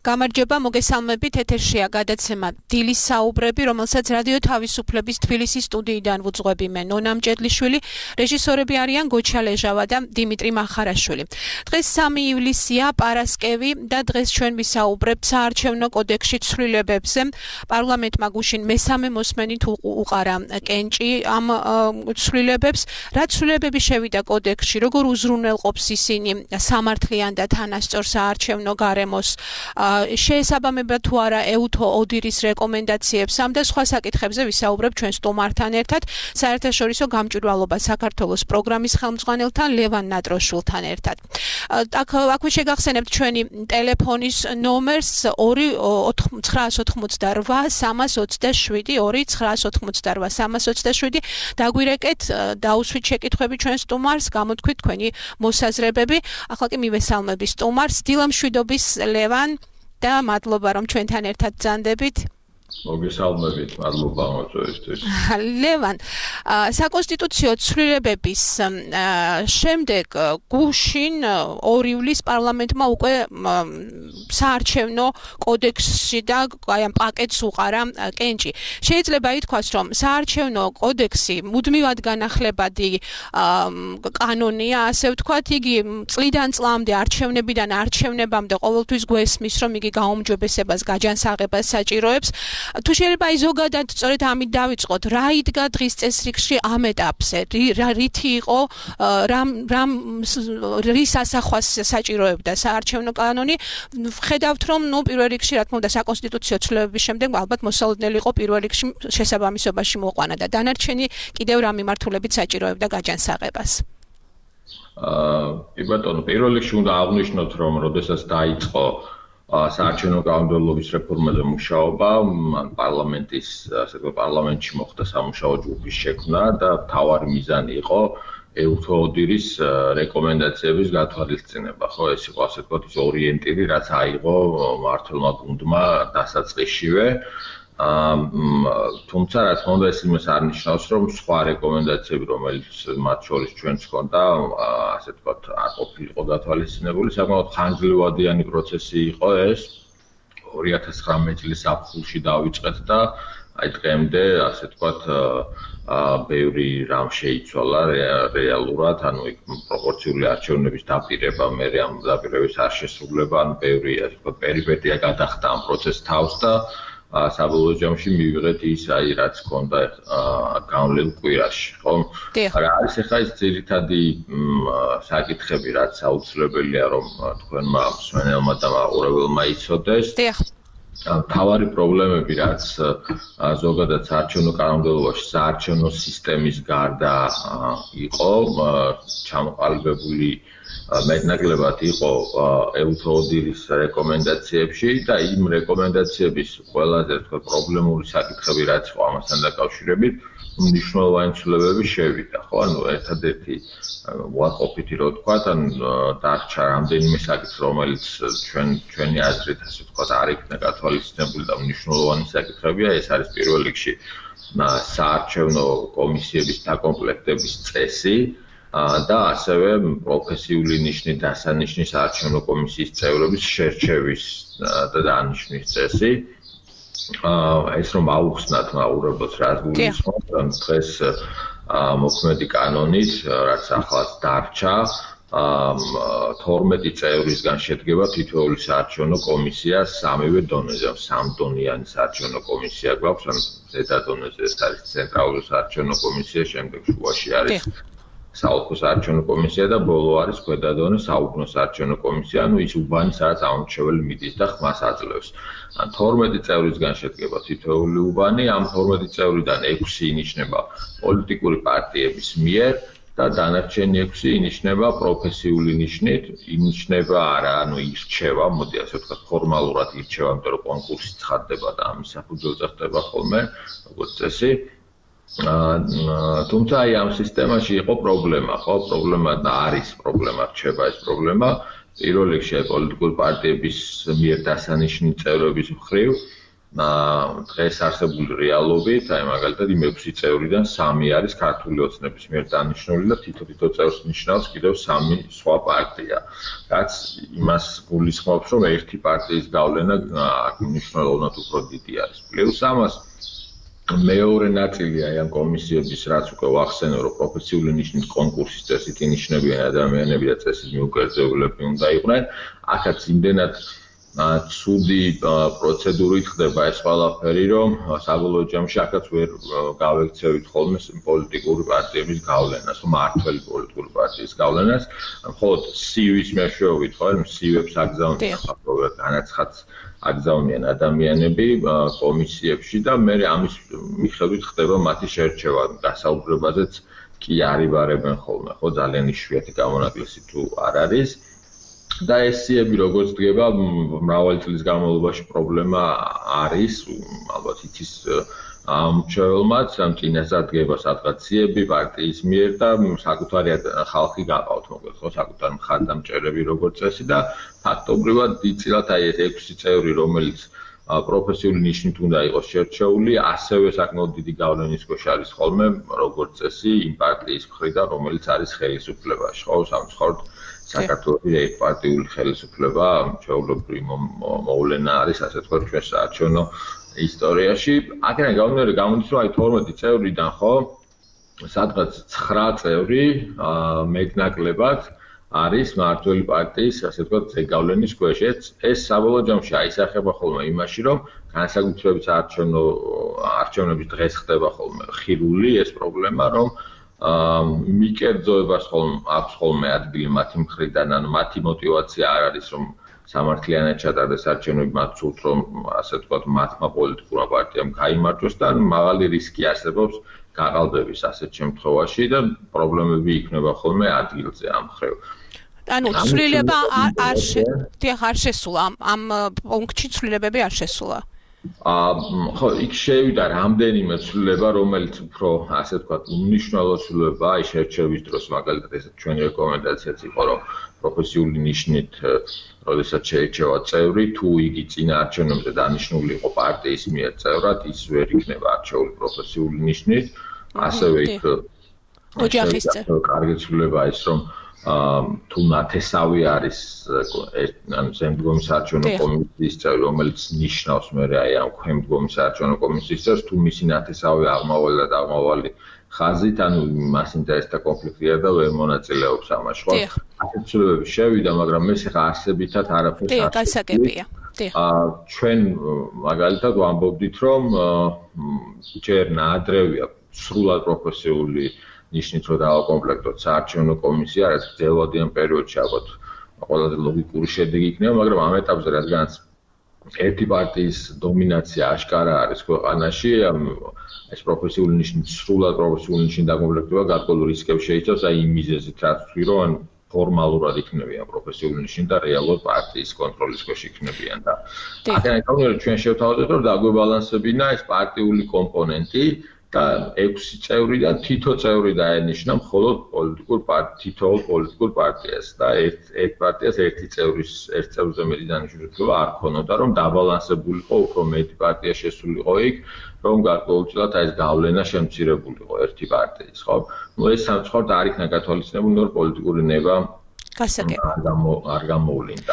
გამარჯობა, მოგესალმებით, ეთერშია გადაცემა დილის საუბრები, რომელსაც რადიო თავისუფლების თბილისის სტუდიიდან ვუძღვები მე, ნონა მჭედლიშვილი, რეჟისორები არიან გოჩა ლეჟავა და დიმიტრი მახარაშვილი. დღეს 3 ივლისია, პარასკევი და დღეს ჩვენ ვისაუბრებთ საარჩევნო კოდექსში ცვლილებებზე. პარლამენტმა გუშინ მესამე მოსმენით უყარა კენჭი ამ ცვლილებებს. რა ცვლილებები შევიდა კოდექსში, როგორ უზრუნველყოფს ისინი სამართლიან და თანასწორ საარჩევნო გარემოს, შეესაბამება თუ არა ეუთო ოდირის რეკომენდაციებს, ამ და სხვა საკითხებზე ვისაუბრებ ჩვენ სტუმართან ერთად, საერთაშორისო გამჭვირვალობა საქართველოს პროგრამის ხელმძღვანელთან ლევან ნატროშვილთან ერთად. აქვე შეგახსენებთ ჩვენი ტელეფონის ნომერს 2-927-2-928-327. დაგვირეკეთ, დაუსვით შეკითხვები ჩვენ სტუმარს, გამოთქვით თქვენი მოსაზრებები. ახლა კი მივესალმები სტუმარს, დილამშვიდობის ლევან და მადლობა რომ ჩვენთან ერთად ბრძანდებით. მოგესალმებით, მადლობა მოწვევისთვის. ლევან, საკონსტიტუციო ცვლილებების შემდეგ გუშინ 2 ივლისს პარლამენტმა უკვე საარჩევნო კოდექსში და აი ამ პაკეტს უყარა კენჭი. შეიძლება ითქვას, რომ საარჩევნო კოდექსი მუდმივად განახლებადი კანონია, ასე ვთქვათ, იგი წლიდან წლამდე, არჩევნებიდან არჩევნებამდე ყოველთვის გვესმის, რომ იგი გაუმჯობესებას, გაჯანსაღებას საჭიროებს. თუ შეიძლება აი ზოგადად სწორედ ამით დავიწყოთ, რა იდგა დღის წესრიგში ამ ეტაპზე, რითი იყო, რის ასახვას საჭიროებდა საარჩევნო კანონი, ხედავთ რომ პირველ რიგში რა თქმა უნდა საკონსტიტუციო ცვლილებების შემდეგ ალბათ მოსალოდნელი იყო პირველ რიგში შესაბამისობაში მოყვანა და დანარჩენი კიდევ რა მიმართულებით საჭიროებდა გაჯანსაღებას. კი ბატონო, პირველ რიგში უნდა აღვნიშნოთ, რომ როდესაც დაიწყო საარჩევნო კანონმდებლობის რეფორმაზე მუშაობა, პარლამენტში მოხდა სამუშაო ჯგუფის შექმნა და მთავარი მიზანი იყო ეუთო ოდირის რეკომენდაციების გათვალისწინება. ხო, ეს იყო ასე ვთქვათ ის ორიენტირი, რაც აიღო მმართველმა გუნდმა დასაწყისშივე. თუმცა რა თქმა უნდა ეს იმას არ ნიშნავს, რომ სხვა რეკომენდაციები, რომელიც მათ შორის ჩვენს ჰქონდა, ასე ვთქვათ, არ ყოფილიყო გათვალისწინებული. საკმაოდ ხანგრძლივადიანი პროცესი იყო ეს. 2019 წლის აპრილში დავიწყეთ და აი დღემდე, ასე ვთქვათ, ბევრი რამ შეიცვალა რეალურად, ანუ იქ პროპორციული არჩევნების დაპირება, მერე ამ დაპირების არ შესრულება, ანუ ბევრი, ასე ვთქვათ, პერიპეტია გადახდა ამ პროცესს თავს და საბოლოო ჯამში მივიღეთ ის, აი რაც ჰქონდა განვლილ კვირაში, ხო? არა, არის ახლა ის ძირითადი საკითხები, რაც აუცილებელია, რომ თქვენმა მსმენელმა და მაყურებელმა იცოდეს. მთავარი პრობლემები, რაც ზოგადად საარჩევნო კანონმდებლობაში საარჩევნო სისტემის გარდა იყო, ჩამოყალიბებული მეტნაკლებად იყო ეუთო ოდირის რეკომენდაციებში და იმ რეკომენდაციების ყველაზე თქვა პრობლემური საკითხები, რაც იყო ამასთან დაკავშირებით, მნიშვნელოვანი ცვლილებები შევიდა. ხო, ანუ ერთადერთი უარყოფითი რო ვთქვათ, ან დარჩა რამდენიმე საკითხი, რომელიც ჩვენი აზრით, ასე ვთქვათ, არ იქნა გათვალისწინებული და მნიშვნელოვანი საკითხებია. ეს არის პირველ რიგში საარჩევნო კომისიების დაკომპლექტების წესი და ასევე პროფესიული ნიშნით დასანიშნის საარჩევნო კომისიის წევრების შერჩევის და დანიშნვის წესი. ეს რომ აუხსნათ მაყურებელს, რაც გულისხმობს, დღეს მოქმედი კანონით, რაც ახლაც დარჩა, 12 წევრისგან შედგება თითოეული საარჩევნო კომისია სამივე დონეზე, 3 დონიანი საარჩევნო კომისია გვაქვს, ან ზედა დონეზე ეს არის ცენტრალური საარჩევნო კომისია, შემდეგ შუაში არის საოლქო საარჩევნო კომისია და ბოლო არის ქვედა დონის საუბნო საარჩევნო კომისია, ანუ ის უბანი, სადაც ამორჩეველი მიდის და ხმას აძლევს. ან 12 წევრისგან შედგება თითოეული უბანი, ამ 12 წევრიდან 6 ინიშნება პოლიტიკური პარტიების მიერ და დანარჩენი 6 ინიშნება პროფესიული ნიშნით, ინიშნება არა, ანუ ირჩევა, მოდი ასე ვთქვათ, ფორმალურად ირჩევა, იმიტომ რომ კონკურსი ცხადდება და ამის საფუძველზე ხდება ხოლმე, როგორც წესი. თუმცა აი ამ სისტემაში იყო პრობლემა, ხო, პრობლემა და არის პრობლემა, რჩება ეს პრობლემა პირველ რიგში პოლიტიკური პარტიების მიერ დასანიშნული წევრების მხრივ დღეს არსებული რეალობით, აი მაგალითად იმ 6 წევრიდან 3 არის ქართული ოცნების მიერ დანიშნული და თითო წევრს ნიშნავს კიდევ 3 სხვა პარტია. რაც იმას გულისხმობს, რომ ერთი პარტიის გავლენა მნიშვნელოვნად უფრო დიდი არის. პლუს ამას მეორე ნაწილი აი ამ კომისიების რაც უკვე ვახსენე, რომ პროფესიული ნიშნის კონკურსის წესით ინიშნებიან ადამიანები და წესით მიუკერძეულები უნდა იყვნენ, აქაც იმდენად ცუდი პროცედურით ხდება ეს ყველაფერი, რომ საბოლოო ჯამში აქაც ვერ გავექცევით ხოლმე პოლიტიკური პარტიების გავლენას, მმართველი პოლიტიკური პარტიის გავლენას, მხოლოდ CV-ს მეშვეობით, ხო, CV-ებს აგზავნიან ფაქტობრივად განაცხადს აგზავნიან ადამიანები კომისიებში და მე ამის მიხედვით ხდება მათი შერჩევა, გასაუბრებაზეც კი არიბარებენ ხოლმე, ხო, ძალიან იშვიათი გამონაკლისი თუ არ არის. და ეს CV-ები როგორც დგება, მრავალი წლის განმავლობაში პრობლემა არის, ალბათ ითის ამჩეველმაც, წინასწარ დგება სადღაც CV-ები პარტიის მიერ და საკუთარი ხალხი გაყავთ, მოკლედ, ხო, საკუთარი მხარდამჭერები როგორც წესი და ფაქტობრივად დიდწილად აი ეს 6 წევრი, რომელიც პროფესიული ნიშნით უნდა იყოს შერჩეული, ასევე საკმაოდ დიდი გავლენის ქვეშ არის ხოლმე როგორც წესი იმ პარტიის მხრიდან, რომელიც არის ხელისუფლებაში, ხო, სამწუხაროდ საქართველოს ერთპარტიული ხელისუფლება ჩვეულებრივი მოვლენა არის, ასე თქვა, ჩვენ საარჩევნო ისტორიაში. აქედან გამოდის, რომ აი 12 წევრიდან, ხო, სადღაც 9 წევრი მეტნაკლებად არის მმართველი პარტიის, ასე თქვა, ზეგავლენის ქვეშ. ეს საბოლოო ჯამში აისახება ხოლმე იმაში, რომ განსაკუთრებით არჩევნების დღეს ხდება ხოლმე ხირული ეს პრობლემა, რომ მიკერძოებას აქვს ხოლმე ადგილი მათი მხრიდან, ანუ მათი мотиваცია არ არის, რომ სამართლიანად ჩატარდეს არჩევნები, მათ სურთ, რომ ასე ვთქვათ, მათმა პოლიტიკურმა პარტიამ გაიმარჯვოს და მაღალი რისკი არსებობს გაყალბების ასეთ შემთხვევაში და პრობლემები იქნება ხოლმე ადგილზე ამ მხრივ. ანუ ცვლილება არ შესულა, ამ პუნქტში ცვლილებები არ შესულა. ხო, იქ შევიდა რამდენიმე ცვლილება, რომელიც უფრო, ასე ვთქვათ, უმნიშვნელო ცვლილება, აი შერჩევის დროს, მაგალითად, ეს ჩვენი რეკომენდაციაც იყო, რომ პროფესიული ნიშნით, როდესაც შეირჩევა წევრი, თუ იგი წინა არჩევნებზე დანიშნული იყო პარტიის მიერ წევრად, ის ვერ იქნება არჩეული პროფესიული ნიშნით, ასევე იქ ოჯახის წევრი. კარგი ცვლილება ის, რომ თუ ნათესავი არის ანუ შემდგომი საარჩევნო კომისიის წევრი, რომელიც ნიშნავს მე აი ამ ქვემდგომი საარჩევნო კომისიის წევრს, თუ მისი ნათესავი აღმავალი ხაზით, ანუ მას ინტერესთა კონფლიქტია და ვერ მონაწილეობს ამაში, ხო? ასეთ ცვლილებები შევიდა, მაგრამ მე ხა არსებითად არაფერს არ გასაგებია. ჩვენ მაგალითად ვამბობდით, რომ ჯერ ნაადრევია სრულად პროფესიული ნიშნით რომ დავაკომპლექტოთ საარჩევნო კომისია, რაც გრძელვადიან პერიოდში ალბათ ყველაზე ლოგიკური შედეგი იქნება, მაგრამ ამ ეტაპზე რადგანაც ერთი პარტიის დომინაცია აშკარა არის ქვეყანაში, ეს პროფესიული ნიშნით სრულად პროფესიული ნიშნით დაკომპლექტება გარკვეულ რისკებს შეიცავს, აი იმ მიზეზით რაც ვთქვი, რომ ან ფორმალურად იქნებიან პროფესიული ნიშნით და რეალურად პარტიის კონტროლის ქვეშ იქნებიან და აქედან გამომდინარე ჩვენ შევთავაზეთ, რომ დაგვებალანსებინა ეს პარტიული კომპონენტი და 6 წევრიდან თითო წევრი დაენიშნა მხოლოდ თითოეულ პოლიტიკურ პარტიას და ერთ პარტიას ერთი წევრზე მეტი დანიშნულება არ ქონოდა, რომ დაბალანსებულიყო უფრო მეტი პარტია შესულიყო იქ, რომ გარკვეულწილად ეს გავლენა შემცირებულიყო ერთი პარტიის, ხო? ეს სამწუხაროდ არ იქნა გათვალისწინებული, რომ პოლიტიკური ნება არ გამოვლინდა.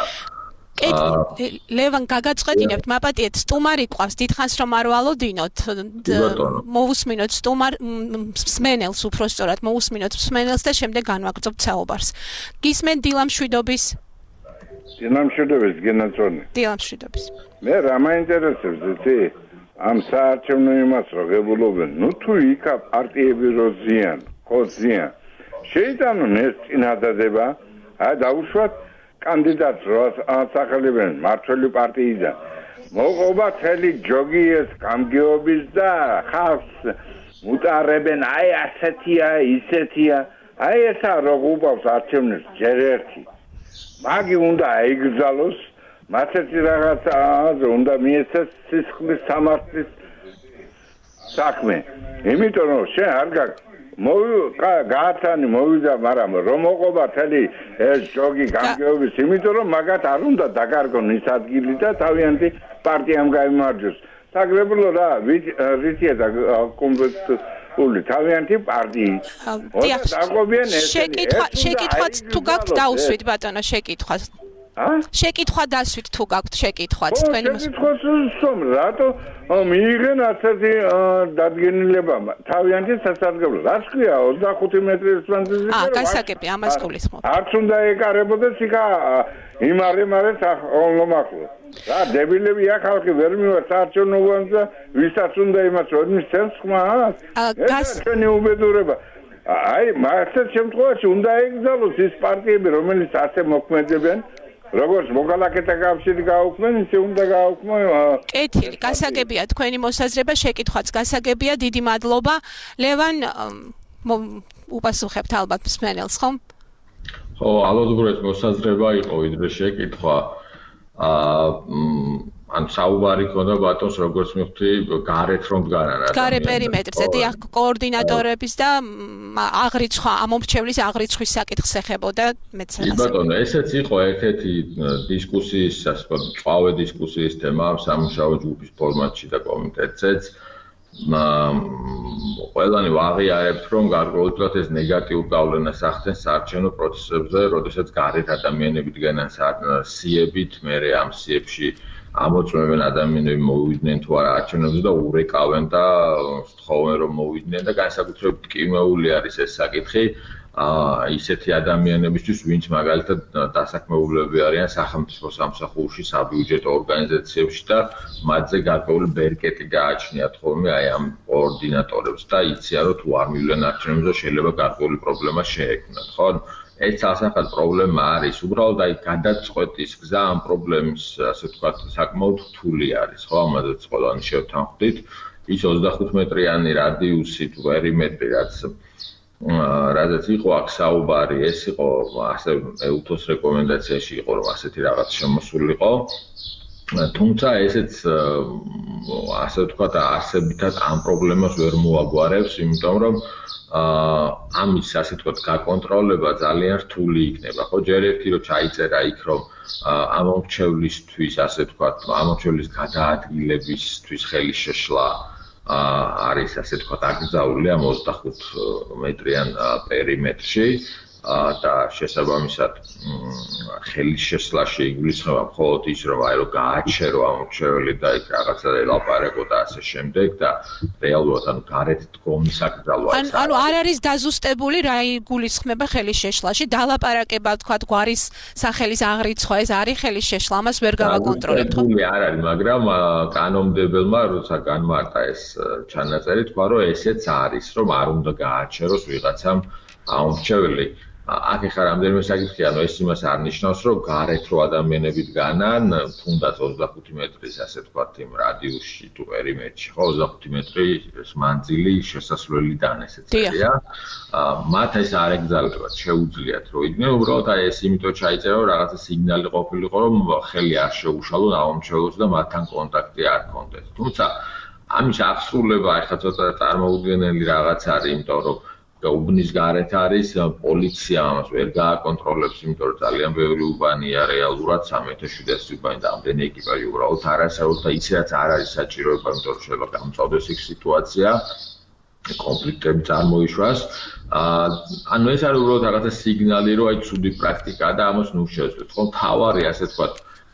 ლევან გაგაწყვეტინებთ, მაპატიეთ, სტუმარი ყავს, დიდხანს რომ არ ვალოდინოთ, მოусმინოთ მსმენელს უпростоრად, მოусმინოთ მსმენელს და შემდეგ განვაგრძობთ საუბარს. გისმენ დილამშვიდობის? დილამშვიდობის, გენაცონი. დილამშვიდობის. მე რა მაინტერესებს, იცი? ამ საარჩევნო იმას რო გებულობენ, ნუ თუ იქა პარტიები რო ზიან, ხო ზიან. შეიტანონ ეს წინადადება, დაუშვათ კანდიდატს რო ასახელებენ მმართველი პარტიიდან. მოყობა მთელი ჯოგი ეს გამგეობის და ხალხს უტარებენ, აი ასეთია, ისეთია. აი ესა რო უყავს არჩევნებს ჯერ ერთი. მაგი უნდა აიგზალოს, მათეთი რაღაცა უნდა მიეცეს სისხლის სამართლის საქმე. იმიტომ რომ შენ არ გააცანი მოვიდა, მაგრამ რომ მოყობა მთელი ეს ჯოგი გამგეობის, იმიტომ რომ მაგათ არ უნდა დაკარგონ ის ადგილი და თავიანთი პარტიამ გაიმარჯვოს. საგრებულო რა რითია და კონკრეტული თავიანთი პარტიით. დაგვობიან შეკითხვაც თუ გაქვთ დაუსვით ბატონო შეკითხვას. შეკითხვა დასვით თუ გაქვთ შეკითხვაც თქვენი შეკითხვას სულ რატო მიიღენ ასეთი დადგენილება თავიანთი სასარგებლო რაც ქვია 25 მეტრის მანძილზე გასაგები ამას გულისხმობ არც უნდა ეკარებოდეს იქა იმარე ლომახლო რა დებილებია ხალხი ვერ მივა საარჩევნოებაზე ვისაც უნდა იმას რომ მისცემს ხმა ჩვენი უბედურება აი მაგათ შემთხვევაში უნდა ეკრძალოს ის პარტიები რომელიც ასე მოქმედებენ როგორც მოგალაკეთა კავშირი გააუქმენ, ისე უნდა გააუქმო. კეთილი, გასაგებია თქვენი მოსაზრება, შეკითხვაც გასაგებია, დიდი მადლობა. ლევან, უპასუხებთ ალბათ მსმენელს, ხომ? ხო, ალბათ მოსაზრება იყო ვიდრე შეკითხვა. ან საუბარი ქონდა ბატონს როგორც მივხვდი გარეთ რომ დგანან გარე პერიმეტრზე დიახ კოორდინატორების და აღრიცხვა ამომრჩევლის აღრიცხვის საკითხს ეხებოდა მეც ასე ბატონო ესეც იყო ერთ-ერთი დისკუსიის ასე ვთქვათ წვავე დისკუსიის თემა სამუშაო ჯგუფის ფორმატში და კომიტეტზეც ყველანი ვაღიარებთ რომ გარკვეულწილად ეს ნეგატიურ გავლენას ახდენს საარჩევნო პროცესებზე როდესაც გარეთ ადამიანები დგანან სიებით მერე ამ სიებში ამოწმებენ ადამიანები მოვიდნენ თუ არა არჩევნებზე და ურეკავენ და სთხოვენ რომ მოვიდნენ და განსაკუთრებით კიმეული არის ეს საკითხი ისეთი ადამიანებისთვის ვინც მაგალითად დასაქმებულები არიან სახელმწიფო სამსახურში საბიუჯეტო ორგანიზაციებში და მათზე გარკვეული ბერკეტი გააჩნიათ ხოლმე აი ამ კოორდინატორებს და იციან რომ თუ არ მივიდნენ არჩევნებზე შეიძლება გარკვეული პრობლემა შეექმნათ ხო ეს ასახად პრობლემა არის უბრალოდ აი გადაწყვეტის გზა ამ პრობლემის ასე ვთქვათ საკმაოდ რთული არის ხო ამაზეც ყველანი შევთანხმდით ის 25 მეტრიანი რადიუსი თუ პერიმეტრი რაც იყო აქ საუბარი ეს იყო ასე ეუთოს რეკომენდაციაში იყო რომ ასეთი რაღაც შემოსულიყო თუმცა ესეც ასე ვთქვათ არსებითად ამ პრობლემას ვერ მოაგვარებს იმიტომ რომ ამის ასე ვთქვათ გაკონტროლება ძალიან რთული იქნება ხო ჯერ ერთი რომ ჩაიწერა იქ რომ ამომრჩევლისთვის ასე ვთქვათ ამომრჩევლის გადაადგილებისთვის ხელის შეშლა არის ასე ვთქვათ აკრძალული ამ 25 მეტრიან პერიმეტრში და შესაბამისად ხელის შესლაში იგულისხმება მხოლოდ ის რომ აი რომ გააჩერო ამომრჩეველი და იქ რაღაცა ელაპარაკო და ასე შემდეგ და რეალურად ანუ გარეთ დგომის აკრძალვა ანუ არ არის დაზუსტებული რა იგულისხმება ხელის შეშლაში დალაპარაკება თქვა გვარის სახელის აღრიცხვა ეს არის ხელის შეშლა ამას ვერ გავაკონტროლებთ ხო არ არის მაგრამ კანონმდებელმა როცა განმარტა ეს ჩანაწერი თქვა რომ ესეც არის რომ არ უნდა გააჩეროს ვიღაცამ ამომრჩეველი აქ ეხლა რამდენიმე საკითხია, ანუ ეს იმას არ ნიშნავს, რომ გარეთ რო ადამიანები დგანან, თუნდაც 25 მეტრის ასე ვთქვათ, იმ რადიუსში თუ პერიმეტრში, ხო, 25 მეტრის მანძილი შესასვლელიდან ესეცია. მათ ეს არ ეკრძალებათ, შეუძლიათ რომ იდგნენ, უბრალოდ აი ეს იმიტომ ჩაიწერა, რომ რაღაცა სიგნალი ყოფილიყო, რომ ხელი არ შეუშალონ ამომრჩეველს და მათთან კონტაქტი არ ჰქონდეს. თუმცა ამის აღსრულება ეხლა ცოტა წარმოუდგენელი რაღაც არის, იმიტომ რომ უბნის გარეთ არის პოლიცია ამას ვერ გააკონტროლებს, იმიტომ რომ ძალიან ბევრი უბანია რეალურად 3700 უბანი და ამდენი ეკიპაჟი უბრალოდ არ არსებობს და ისედაც არ არის საჭიროება, იმიტომ რომ შეიძლება გამწვავდეს იქ სიტუაცია, კონფლიქტები წარმოიშვას. ანუ ეს არის უბრალოდ რაღაცა სიგნალი, რომ აი ცუდი პრაქტიკაა და ამას ნუ შევძლებთ. ხო, თავარი ასე ვთქვათ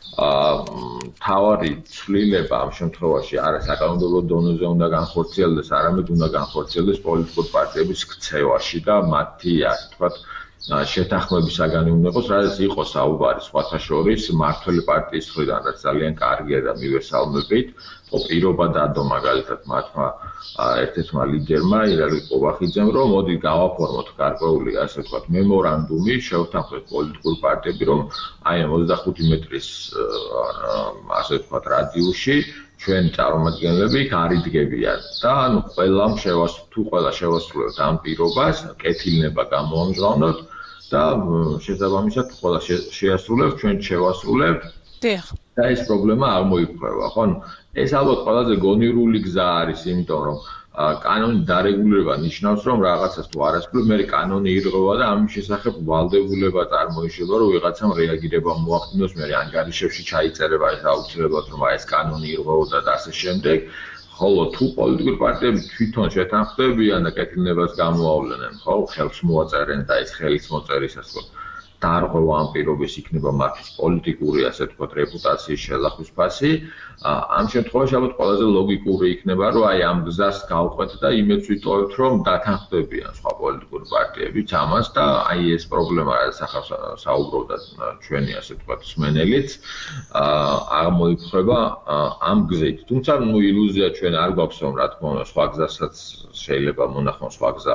თავარი ცვლილება ამ შემთხვევაში არა საკანონმდებლო დონეზე უნდა განხორციელდეს, არამედ უნდა განხორციელდეს პოლიტიკური პარტიების ქცევაში და მათი ასე ვთქვათ შეთანხმების საგანი უნდა იყოს, რაც იყო საუბარი სხვათა შორის მმართველი პარტიის მხრიდან, რაც ძალიან კარგია და მივესალმებით. პირობა დადო მაგალითად მათმა ერთ-ერთმა ლიდერმა ირაკლი ყობახიძემ, რომ მოდი გავაფორმოთ გარკვეული ასე ვთქვათ მემორანდუმი, შევთანხმდეთ პოლიტიკური პარტიები, რომ აი ამ 25 მეტრის ასე ვთქვათ რადიუსში ჩვენ წარმომადგენლები გარიდგებიან და ანუ ყველამ თუ ყველა შევასრულებთ ამ პირობას, კეთილნება გამოამჟღავნოთ და შესაბამისად ყველა შეასრულებს, ჩვენ შევასრულებთ. დიახ. და ეს პრობლემა აღმოიფრება, ხო? ეს ალბათ ყველაზე გონივრული გზა არის, იმიტომ რომ კანონის დარეგულირება ნიშნავს, რომ რაღაცას თუ არასწორ მე კანონი ირღვევა და ამის შესახებ ვალდებულება წარმოიშობა, რომ ვიღაცამ რეაგირება მოახდინოს, მე ანგარიშებში ჩაიწერება ეს აუცილებლად, რომ ეს კანონი ირღვეოდა და ასე შემდეგ. ხოლო თუ პოლიტიკური პარტიები თვითონ შეთანხმდებიან და კეთილნებას გამოავლენენ, ხო, ხელს მოაწერენ და ეს ხელის მოწერისას დარღვევა ამ პირობის იქნება მათთვის პოლიტიკური, ასე ვთქვათ, რეპუტაციის შელახვის ფასი. ამ შემთხვევაში ალბათ ყველაზე ლოგიკური იქნება, რომ აი ამ გზას გავყვეთ და იმედს ვიტოვებთ, რომ დათანხმდებიან სხვა პოლიტიკური პარტიებიც ამას და აი ეს პრობლემა, რაც ახლა საუბრობდა ჩვენი, ასე ვთქვათ, მსმენელიც, აღმოიფხვრება ამ გზით. თუმცა, ილუზია ჩვენ არ გვაქვს, რომ რა თქმა უნდა, სხვა გზასაც შეიძლება მონახონ სხვა გზა.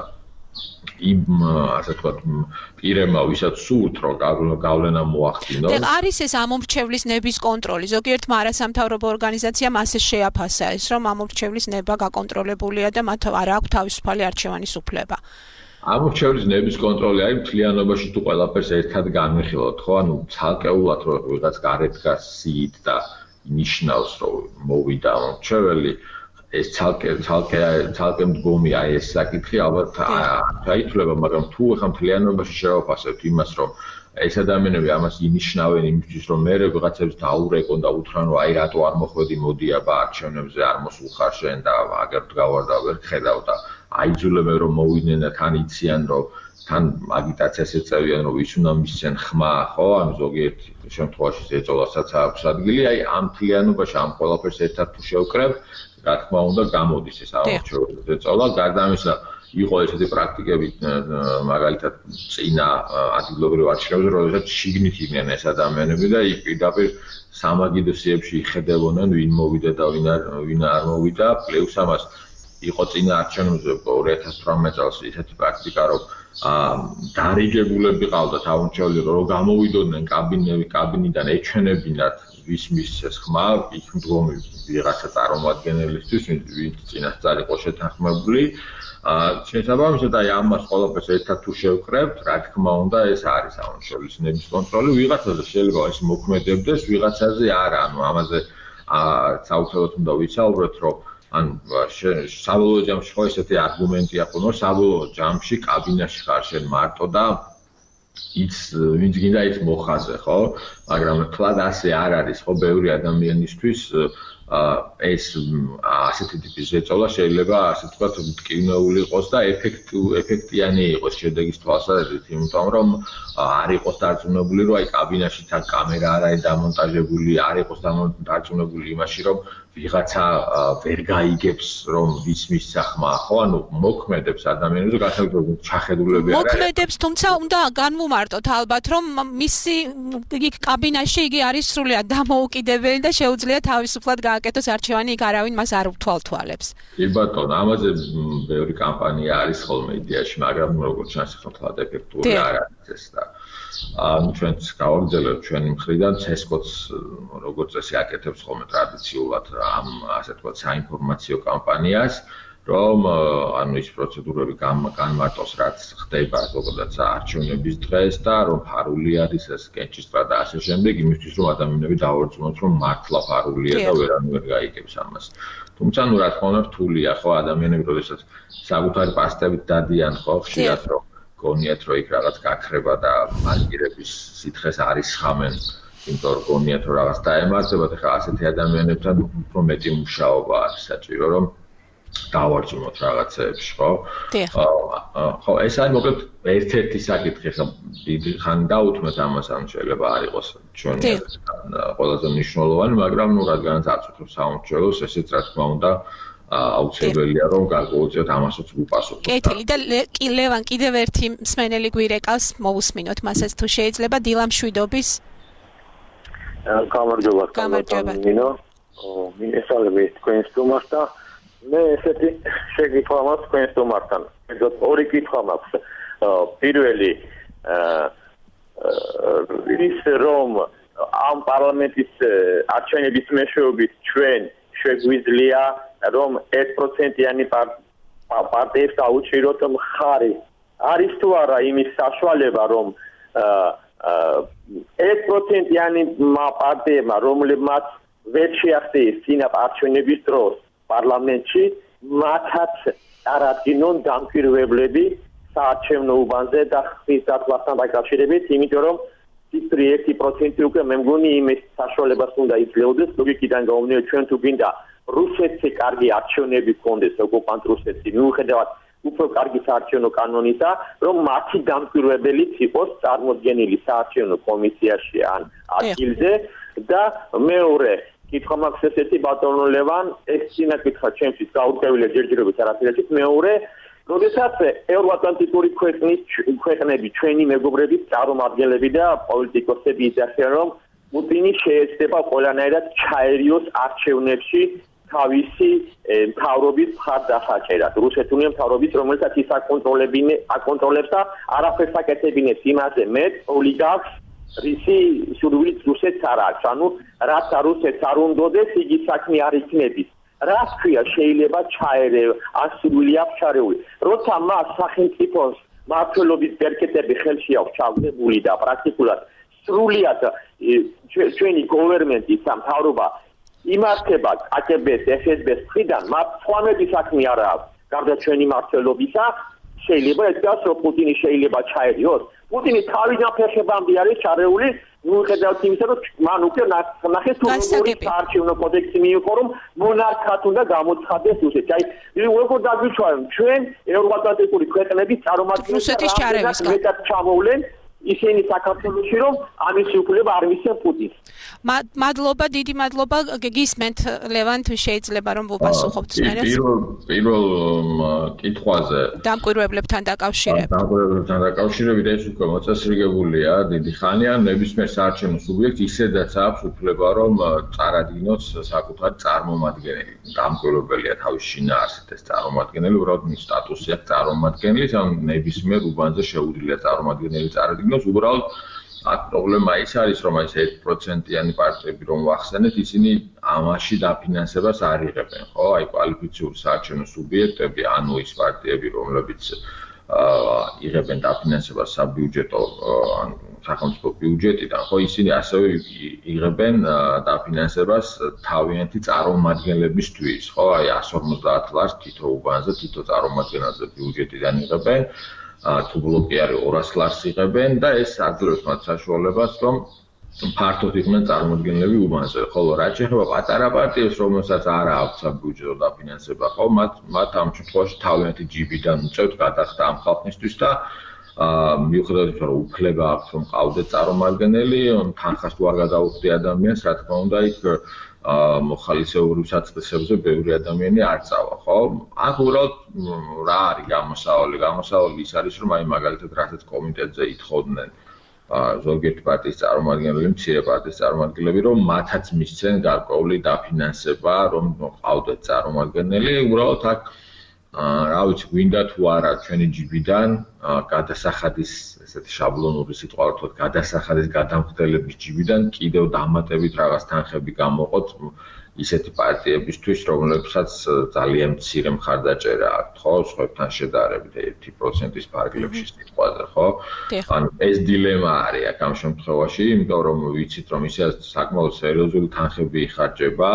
იმ ასე ვთქვათ პირებმა ვისაც სურთ რომ გავლენა მოახდინოს. და არის ეს ამომრჩევლის ნების კონტროლი. ზოგიერთმა არასამთავრობო ორგანიზაციამ ასე შეაფასა ეს, რომ ამომრჩევლის ნება გაკონტროლებულია და მათ არ აქვს თავისუფალი არჩევანის უფლება. ამორჩევლის ნების კონტროლი არის მთლიანობაში თუ ყველაფერს ერთად განვიხილოთ, ხო? ანუ ცალკეულად რომ ვიღაც გარეთ გასიით და ნიშნავს რომ მოვიდა ამორჩეველი ეს ცალკე მდგომი აი ეს საკითხი ალბათ აითვლება, მაგრამ თუ ახლა მთლიანობაში შევაფასებთ იმას, რომ ეს ადამიანები ამას ინიშნავენ იმისთვის, რომ მე ვიღაცებს დაურეკონ და უთხრან, რომ აი რატო არ მოხვედი, მოდი აბა არჩევნებზე არ მოსულხარ შენ და აგერ დგავარ და ვერ ხედავ და აიძულებენ რომ მოვიდნენ და თან იციან, რომ თან აგიტაციას ეწევიან, რომ ვის უნდა მისცენ ხმა, ხო? ანუ ზოგიერთ შემთხვევაში ეწოლასაც აქვს ადგილი, აი ამ მთლიანობაში ამ ყველაფერს ერთად თუ შევკრებ, რა თქმა უნდა გამოდის ეს ამორჩეველი ეწოლა, გარდა ამისა იყო ესეთი პრაქტიკები მაგალითად წინა ადგილობრივ არჩევნებზე, როდესაც შიგნით იყვნენ ეს ადამიანები და იქ პირდაპირ სამაგიდო სიებში იხედებოდნენ ვინ მოვიდა და ვინ არ მოვიდა, პლუს ამას იყო წინა არჩევნებზე 2018 წელს ესეთი პრაქტიკა, რომ დარიგებულები ყავდათ ამორჩეველი, რომ გამოვიდოდნენ კაბინიდან ეჩვენებინათ ვის მისცეს ხმა, იქ მდგომი ვიღაცა წარმომადგენელისთვის, ვინც წინასწარ იყო შეთანხმებული. შესაბამისად, აი ამას ყველაფერს ერთად თუ შევკრებთ, რა თქმა უნდა, ეს არის ამორჩევლის ნების კონტროლი. ვიღაცაზე შეიძლება ეს მოქმედებდეს, ვიღაცაზე არა. ანუ ამაზე საუბრობთ უნდა ვიცაუბროთ, რომ ანუ საბოლოო ჯამში ხო ესეთი არგუმენტია ხოლმე, საბოლოო ჯამში კაბინაში ხარ შენ მარტო და ვინც გინდა ის მოხაზე, ხო? მაგრამ თლად ასე არ არის, ხო, ბევრი ადამიანისთვის ეს ასეთი ტიპის ეწოლა შეიძლება ასე ვთქვათ მტკივნეული იყოს და ეფექტიანი იყოს შედეგის თვალსაზრისით, იმიტომ რომ არ იყოს დარწმუნებული, რომ აი კაბინაში თან კამერა არ არის დამონტაჟებული, არ იყოს დარწმუნებული იმაში, რომ ვიღაცა ვერ გაიგებს, რომ ვის მისცა ხმა, ხო? ანუ მოქმედებს ადამიანებს და განსაკუთრებით ჩახედულები არა. მოქმედებს, თუმცა უნდა განვუმარტოთ ალბათ, რომ მისი კაბინაში იგი არის სრულიად დამოუკიდებელი და შეუძლია თავისუფლად გააკეთოს არჩევანი, იქ არავინ მას არ უთვალთვალებს. კი ბატონო, ამაზე ბევრი კამპანია არის ხოლმე იდეაში, მაგრამ როგორც ჩანს, ხალხად ეფექტური არ არის ეს და ჩვენც გავაგრძელებთ ჩვენი მხრიდან CESCO-ს როგორც წესი აკეთებს ხოლმე ტრადიციულად ამ ასე ვთქვათ საინფორმაციო კამპანიას, რომ ანუ ის პროცედურები განმარტოს, რაც ხდება ზოგადად არჩევნების დღეს და რომ ფარული არის ეს კენჭისყრა და ასე შემდეგ, იმისთვის რომ ადამიანები დავარწმუნოთ, რომ მართლა ფარულია და ვერანუ ვერ გაიგებს ამას. თუმცა ნუ რა თქმა უნდა რთულია, ხო, ადამიანები როდესაც საკუთარი პასტებით დადიან, ხო, ხშირად რომ გონიათ რომ იქ რაღაც გაქრება და მარკირების სითხეს არის ხამენ, იმიტომ რომ გონიათ რომ რაღაც დაემართებათ, ახლა ასეთი ადამიანებთან უფრო მეტი მუშაობა არის საჭირო, რომ დავარწმუნოთ რაღაცეებში, ხო? ხო, ეს არის მოკლედ ერთ-ერთი საკითხი, ხა დიდი ხანი დაუთმეთ ამას, ან შეიძლება არ იყოს ჩვენი ყველაზე მნიშვნელოვანი, მაგრამ ნუ რადგანაც არც ვთქვით საუნჩელოს, ესეც რა თქმა უნდა აუცილებელია რომ გარკვეულწილად ამასაც ვუპასუხოთ. კეთილი და ლევან კიდევ ერთი მსმენელი გვირეკავს, მოვუსმინოთ მასაც თუ შეიძლება დილა მშვიდობის. გამარჯობა. მინესალები თქვენ სტუმარს და მე ესეთი შეკითხვა მაქვს თქვენ სტუმართან. ორი კითხვა მაქვს. პირველი ის რომ ამ პარლამენტის არჩევნების მეშვეობით ჩვენ შეგვიძლია რომ 1%-იანი პარტიებს დაუჭიროთ მხარი. არის თუ არა იმის საშუალება, რომ 1%-იანი პარტიებმა, რომლებმაც ვერ შეახდეეს წინა არჩევნების დროს პარლამენტში, მათაც არადგინონ დამკვირვებლები საარჩევნო უბანზე და ხმის დათვასთან დაკავშირებით, იმიტომ რომ ციფრი 1% უკვე მე მგონი იმის საშუალებას უნდა იძლეოდეს, ლოგიკიდან გამომდინარე ჩვენ თუ გინდა რუსეთში კარგი არჩევნები გქონდეს ოკუპანტ რუსეთში, მიუხედავად უფრო კარგი საარჩევნო კანონისა, რომ მათი დამკვირვებელიც იყოს წარმოდგენილი საარჩევნო კომისიაში ან ადგილზე და მეორე კითხვა მაქვს ესეთი ბატონო ლევან, ეს წინა კითხვა ჩემთვის გაურკვევლია ჯერჯერობით არაფერით, მეორე როდესაც ევროატლანტიკური ქვეყნები ჩვენი მეგობრები, წარმომადგენლები და პოლიტიკოსები იძახიან, რომ პუტინი შეეცდება ყველანაირად ჩაერიოს არჩევნებში თავისი მთავრობის მხარდასაჭერად. რუსეთული მთავრობის, რომელსაც ის აკონტროლებს და არაფერს აკეთებინებს იმაზე მეტ ოლიგარქს, რისი სურვილით რუსეთს არ აქვს. ანუ რაც რუსეთს არ უნდოდეს, იგი საქმე არ იქნების. რას ქვია შეიძლება ჩაერევა, ან სურვილი აქვს ჩარეული. როცა მას სახელმწიფოს მმართველობის ბერკეტები ხელში აქვს ჩაგდებული და პრაქტიკულად სრულიად ჩვენი გოვერმენტის სამთავრობა იმართება აკბ-ს, FSB-ს მხრიდან, მათ სხვანაირი საქმე არ აქვს. გარდა ჩვენი მმართველობისა, შეიძლება ეთქას, რომ პუტინი შეიძლება ჩაერიოს. პუტინი თავიდან ფეხებამდე არის ჩარეული, მიუხედავად იმისა, რომ მან უკვე ნახეს თუ როგორი საარჩევნო კოდექსი მიიღო, რომ მონარქად უნდა გამოცხადდეს რუსეთი. აი, როგორ დაგვიჩვენებთ, ჩვენ ევროატლანტიკური ქვეყნების წარმომადგენლებს მეტად ჩამოვლენ ისინი საქართველოში, რომ ამის უფლება არ მისცემ პუტინს. მადლობა, დიდი მადლობა. გისმენთ ლევან, თუ შეიძლება რომ ვუპასუხობთ მერე. პირველ კითხვაზე დამკვირვებლებთან დაკავშირებით ეს უკვე მოწესრიგებულია დიდი ხანია, ნებისმიერ საარჩევნო სუბიექტს ისედაც აქვს უფლება რომ წარადგინოს საკუთარი წარმომადგენელი. დამკვირვებელია თავის შინაარსით ეს წარმომადგენელი, უბრალოდ მის სტატუსი აქვს წარმომადგენლის, ან ნებისმიერ უბანზე შეუძლია წარმომადგენელი წარადგინოს, უბრალოდ აქ პრობლემა ის არის, რომ ეს 1%-იანი პარტიები რომ ვახსენეთ, ისინი ამაში დაფინანსებას არ იღებენ, ხო? აი კვალიფიციური საარჩევნო სუბიექტები, ანუ ის პარტიები, რომლებიც იღებენ დაფინანსებას საბიუჯეტო ან სახელმწიფო ბიუჯეტიდან, ხო, ისინი ასევე იღებენ დაფინანსებას თავიანთი წარმომადგენლებისთვის, ხო? აი 150 ლარს თითო უბანზე, თითო წარმომადგენელზე ბიუჯეტიდან იღებენ. თუ ბლოკი არის 200 ლარს იღებენ და ეს აძლევს მათ საშუალებას, რომ ფართოდ იყვნენ წარმომადგენლები უბანზე. ხოლო რაც შეეხება პატარა პარტიებს, რომელსაც არ აქვს საბიუჯეტო დაფინანსება, ხო, მათ ამ შემთხვევაში თავიანთი ჯიბიდან უწევთ გადახდა ამ ხალხისთვის და მიუხედავად იმისა, რომ უფლება აქვს, რომ ყავდეს წარმომადგენელი, თანხას თუ არ გადაუხდი ადამიანს, რა თქმა უნდა, იქ მოხალისეური საწყისებზე ბევრი ადამიანი არ წავა, ხო? აქ უბრალოდ რა არის გამოსავალი? გამოსავალი ის არის, რომ აი მაგალითად რასაც კომიტეტზე ითხოვდნენ ზოგიერთი პარტიის წარმომადგენლები, მცირე პარტიის წარმომადგენლები, რომ მათაც მისცენ გარკვეული დაფინანსება, რომ ყავდეთ წარმომადგენელი, უბრალოდ აქ რა ვიცი, გვინდა თუ არა ჩვენი ჯიბიდან გადასახადის ესეთი შაბლონური სიტყვა ვთქვათ, გადასახადის გადამხდელების ჯიბიდან კიდევ დამატებით რაღაც თანხები გამოყოთ ისეთი პარტიებისთვის, რომლებსაც ძალიან მცირე მხარდაჭერა აქვთ, ხო, სხვებთან შედარებით 1%-ის ფარგლებში სიტყვაზე, ხო? ანუ ეს დილემა არის აქ ამ შემთხვევაში, იმიტომ რომ ვიცით, რომ ისე საკმაოდ სერიოზული თანხები იხარჯება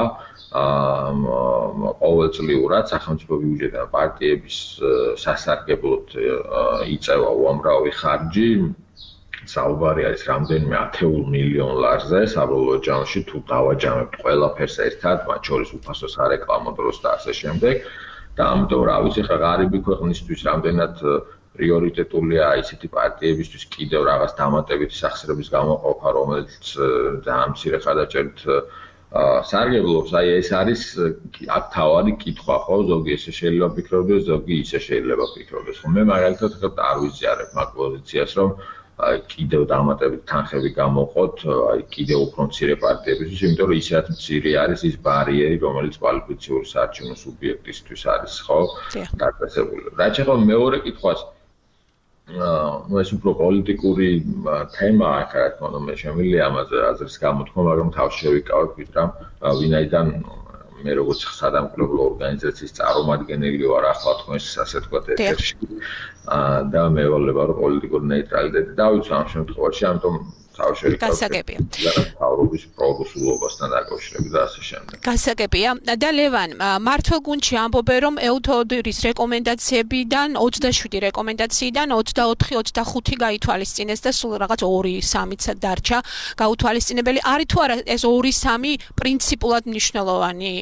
ყოველწლიურად სახელმწიფო ბიუჯეტიდან პარტიების სასარგებლოდ იწევა უამრავი ხარჯი. საუბარი არის რამდენიმე 10 მილიონ ლარზე, საბოლოო ჯამში თუ დავაჯამებთ ყველაფერს ერთად, მათ შორის უფასო სარეკლამო დროს და ასე შემდეგ. და ამიტომ რა ვიცი, ხა ღარიბი ქვეყნისთვის რამდენად პრიორიტეტულია ისეთი პარტიებისთვის კიდევ რაღაც დამატებითი სახსრების გამოყოფა, რომელიც ძალიან მცირე ხარდაჭერით სარგებლობს, აი ეს არის აქ თავარი კითხვა, ხო, ზოგი ესე შეიძლება ფიქრობდეს, ზოგი ისე შეიძლება ფიქრობდეს. ხო, მე მაგალითად არ ვიზიარებ მაგ პოზიციას, რომ კიდევ დამატებით თანხები გამოყოთ, აი კიდევ უფრო მცირე პარტიებისთვის, იმიტომ რომ ისედაც მცირე არის ის ბარიერი, რომელიც კვალიფიციური საარჩევნო სუბიექტისთვის არის, ხო, დაწესებული. რაც შეეხება მეორე კითხვას, ну ეს უფრო პოლიტიკური თემაა, რა თქმა უნდა, მე შემიძლია ამაზე აზრის გამოთქვა, მაგრამ თავში შევიკავებ ვიტრამ, ვინაიდან მე როგორც სადამკვირვებლო ორგანიზაციის წარმომადგენელი ვარ, ახლა თქვენს ასე ვთქვათ ეთერში და მე ვალდება რომ პოლიტიკური ნეიტრალიტეტი დავიცვა ამ შემთხვევაში, ამიტომ გასაგებია. თავრობის პროგრესულობასთან დაკავშირებით და ასე შემდეგ. გასაგებია. და ლევან, მართლგუნდში ამბობენ, რომ ეუთოდურის რეკომენდაციებიდან 27 რეკომენდაციიდან 24-25 გაითვალისწინეს და სულ რაღაც 2-3-ც დარჩა გაუთვალისწინებელი. არის თუ არა ეს 2-3 პრინციპულად მნიშვნელოვანი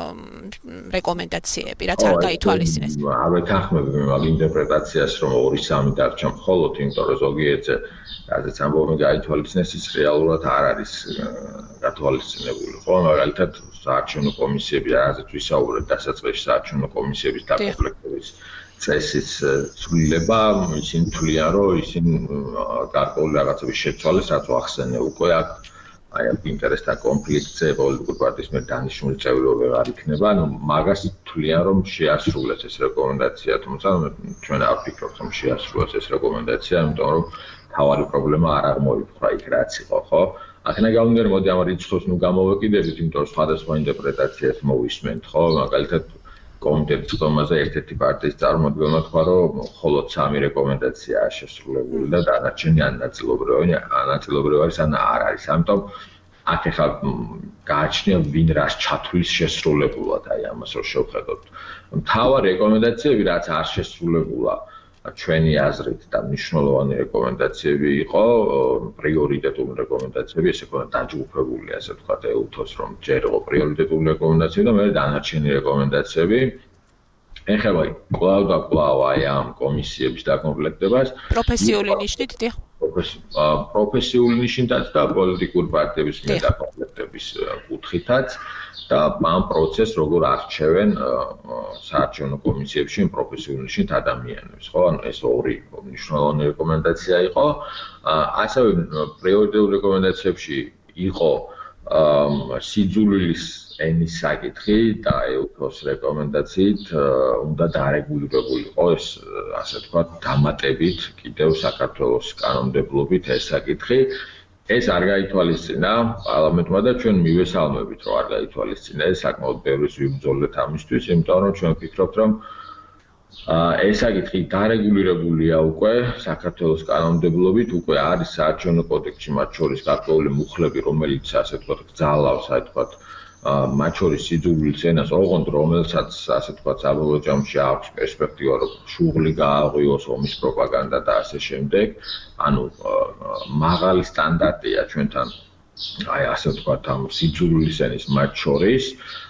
რეკომენდაციები, რაც არ გაითვალისწინეს? არ ვეთანხმები მაგ ინტერპრეტაციას, რომ 2-3 დარჩა მხოლოდ, იმიტომ რომ ზოგიერთზე რადგან ამბობენ გაითვალისწინეს, ის რეალურად არ არის გათვალისწინებული. ხო, მაგალითად საარჩევნო კომისიები, რაზეც ვისაუბრეთ დასაწყისში, საარჩევნო კომისიების დაკომპლექტების წესის ცვლილება, ისინი თვლიან, რომ ისინი გარკვეული რაღაცების შეცვალეს, რაც ახსენე უკვე აქ აი ამ ინტერესთა კონფლიქტზე პოლიტიკური პარტიის მიერ დანიშნული წევრობა არ იქნება, ანუ მაგას თვლიან, რომ შეასრულეს ეს რეკომენდაცია, თუმცა ჩვენ არ ვფიქრობთ, რომ შეასრულეს ეს რეკომენდაცია, იმიტომ რომ თავარი პრობლემა არ აღმოიფხვრა იქ რაც იყო, ხო? აქედან გამომდინარე, მოდი ამ რიცხვს ნუ გამოვეკიდებით, იმიტომ რომ სხვადასხვა ინტერპრეტაციას მოვისმენთ, ხო? მაგალითად კომიტეტის ხომაზე ერთ-ერთი პარტიის წარმომადგენელმა თქვა, რომ მხოლოდ 3 რეკომენდაციაა შესრულებული და დანარჩენი ანაწილობრივი არის ან არ არის. ამიტომ აქ ახლა გააჩნია ვინ რას ჩათვლის შესრულებულად, აი ამას რო შევხედოთ. მთავარი რეკომენდაციები რაც არ შესრულებულა ჩვენი აზრით და მნიშვნელოვანი რეკომენდაციები იყო, პრიორიტეტული რეკომენდაციები, ესე ქონა დაჯგუფებული, ასე ვთქვათ, ეუთოს, რომ ჯერ იყო პრიორიტეტული რეკომენდაციები და მერე დანარჩენი რეკომენდაციები. ეხება კვლავ და კვლავ აი ამ კომისიების დაკომპლექტებას პროფესიული ნიშნით, დიახ. პროფესიული ნიშნითაც და პოლიტიკური პარტიების მიერ დაკომპლექტების კუთხითაც და ამ პროცესს როგორ არჩევენ საარჩევნო კომისიებში პროფესიული ნიშნით ადამიანებს, ხო? ანუ ეს 2 მნიშვნელოვანი რეკომენდაცია იყო. ასევე პრიორიტეტულ რეკომენდაციებში იყო სიძულვილის ენის საკითხი და ეუთოს რეკომენდაციით უნდა დარეგულირებულიყო ეს, ასე ვთქვათ, დამატებით კიდევ საქართველოს კანონმდებლობით ეს საკითხი. ეს არ გაითვალისწინა პარლამენტმა და ჩვენ მივესალმებით, რომ არ გაითვალისწინა. ეს საკმაოდ ბევრი ვიბრძოლეთ ამისთვის, იმიტომ რომ ჩვენ ვფიქრობთ, რომ ეს საკითხი დარეგულირებულია უკვე საქართველოს კანონმდებლობით, უკვე არის საარჩევნო კოდექსში მათ შორის გარკვეული მუხლები, რომელიც ასე ვთქვათ, გძალავს, ასე ვთქვათ, მათ შორის სიძულვილის ენას, ოღონდ რომელსაც ასე ვთქვათ, საბოლოო ჯამში აქვს პერსპექტივა, რომ შუღლი გააღვიოს ომის პროპაგანდა და ასე შემდეგ. ანუ მაღალი სტანდარტია ჩვენთან აი ასე ვთქვათ, ამ სიძულვილის ენის მათ შორის.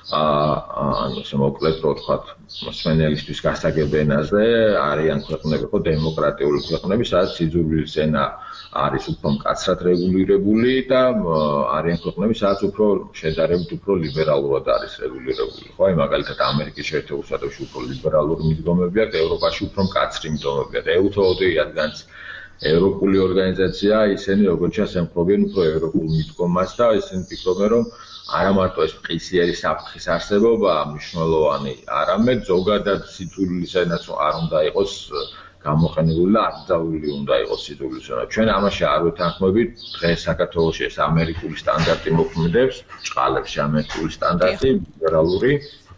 ანუ ესე მოკლედ რო ვთქვათ, მსმენელისთვის გასაგებ ენაზე არიან ქვეყნები, ხო, დემოკრატიული ქვეყნები, სადაც სიძულვილის ენა არის უფრო მკაცრად რეგულირებული და არიან ქვეყნები, სადაც უფრო შედარებით უფრო ლიბერალურად არის რეგულირებული. ხო, აი მაგალითად ამერიკის შეერთებულ შტატებში უფრო ლიბერალური მიდგომები აქვს, ევროპაში უფრო მკაცრი მიდგომები აქვს. EUTOD რადგანაც ევროპული ორგანიზაცია, ისინი როგორც ჩანს ემხრობიან უფრო ევროპულ მიდგომას და ისინი ფიქრობენ, რომ არა მარტო ეს მყისიერი საფრთხის არსებობა მნიშვნელოვანი, არამედ ზოგადად სიძულვილის ენაც არ უნდა იყოს გამოყენებული და აკრძალული უნდა იყოს სიძულვილის ენა. ჩვენ ამაში არ ვეთანხმებით, დღეს საქართველოში ეს ამერიკული სტანდარტი მოქმედებს, ჭყალებში ამერიკული სტანდარტი, ლიბერალური.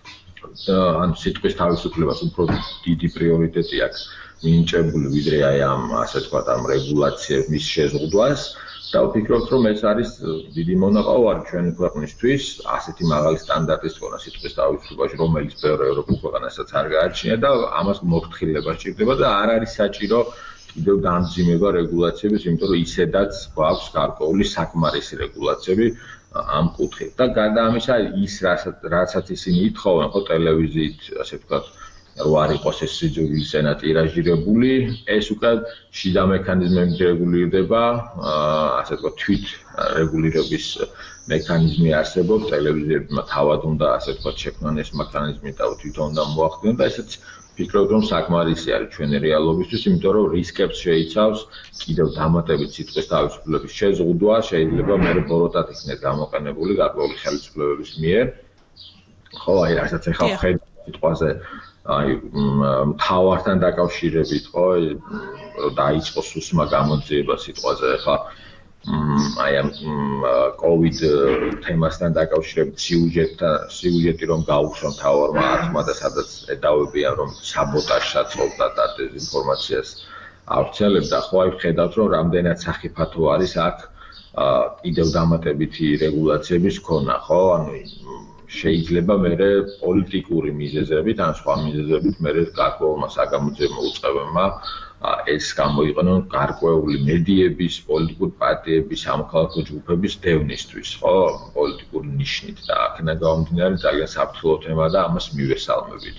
ანუ სიტყვის თავისუფლებას უფრო დიდი პრიორიტეტი აქვს მინიჭებული, ვიდრე აი ამ ასე ვთქვათ, ამ რეგულაციების შეზღუდვას. და ვფიქრობთ, რომ ეს არის დიდი მონაყავარი ჩვენი ქვეყნისთვის, ასეთი მაღალი სტანდარტის თქონა სიტყვის თავისუფლებაში, რომელიც ბევრ ევროპულ ქვეყანასაც არ გააჩნია და ამას მოფრთხილება სჭირდება და არ არის საჭირო კიდევ დამძიმება რეგულაციების, იმიტომ რომ ისედაც გვაქვს გარკვეული საკმარისი რეგულაციები ამ კუთხით. და გარდა ამისა, ის რასაც ისინი ითხოვენ, ხო, ტელევიზიით, ასე ვთქვათ, რო არ იყოს ეს სიძულვილის ენა ტირაჟირებული, ეს უკვე შიდა მექანიზმებით რეგულირდება, ასე ვთქვათ, თვით რეგულირების მექანიზმი არსებობს, ტელევიზიებმა თავად უნდა, ასე ვთქვათ, შექმნან ეს მექანიზმი და თვითონ უნდა მოახდინონ და ესეც ვფიქრობ, რომ საკმარისი არის ჩვენი რეალობისთვის, იმიტომ რომ რისკებს შეიცავს კიდევ დამატებით სიტყვის თავისუფლების შეზღუდვა, შეიძლება მე ბოროტად იქნეს გამოყენებული გარკვეული ხელისუფლებების მიერ. ხო, აი რასაც ახლა ხედავ სიტყვაზე აი მთავართან დაკავშირებით, ხო, დაიწყო სუსმა გამოძიება სიტყვაზე, ხა აი ამ COVID თემასთან დაკავშირებით სიუჟეტი რომ გაუხსნა მთავარმა არხმა და სადაც ედავებიან რომ საბოტაჟს აწყობდა და დეზინფორმაციას ავრცელებდა, ხო, აი ხედავთ რომ რამდენად სახიფათო არის აქ კიდევ დამატებითი რეგულაციების ქონა, ხო? ანუ შეიძლება მე პოლიტიკური მიზეზებით, ან სხვა მიზეზებით მე გარკვეულმა საგამოძიებო უწყებებმა ეს გამოიყენონ გარკვეული მედიების, პოლიტიკური პარტიების, სამოქალაქო ჯგუფების დევნისთვის, ხო? პოლიტიკური ნიშნით და აქედან გამომდინარე ძალიან საფრთხო თემა და ამას მივესალმებით.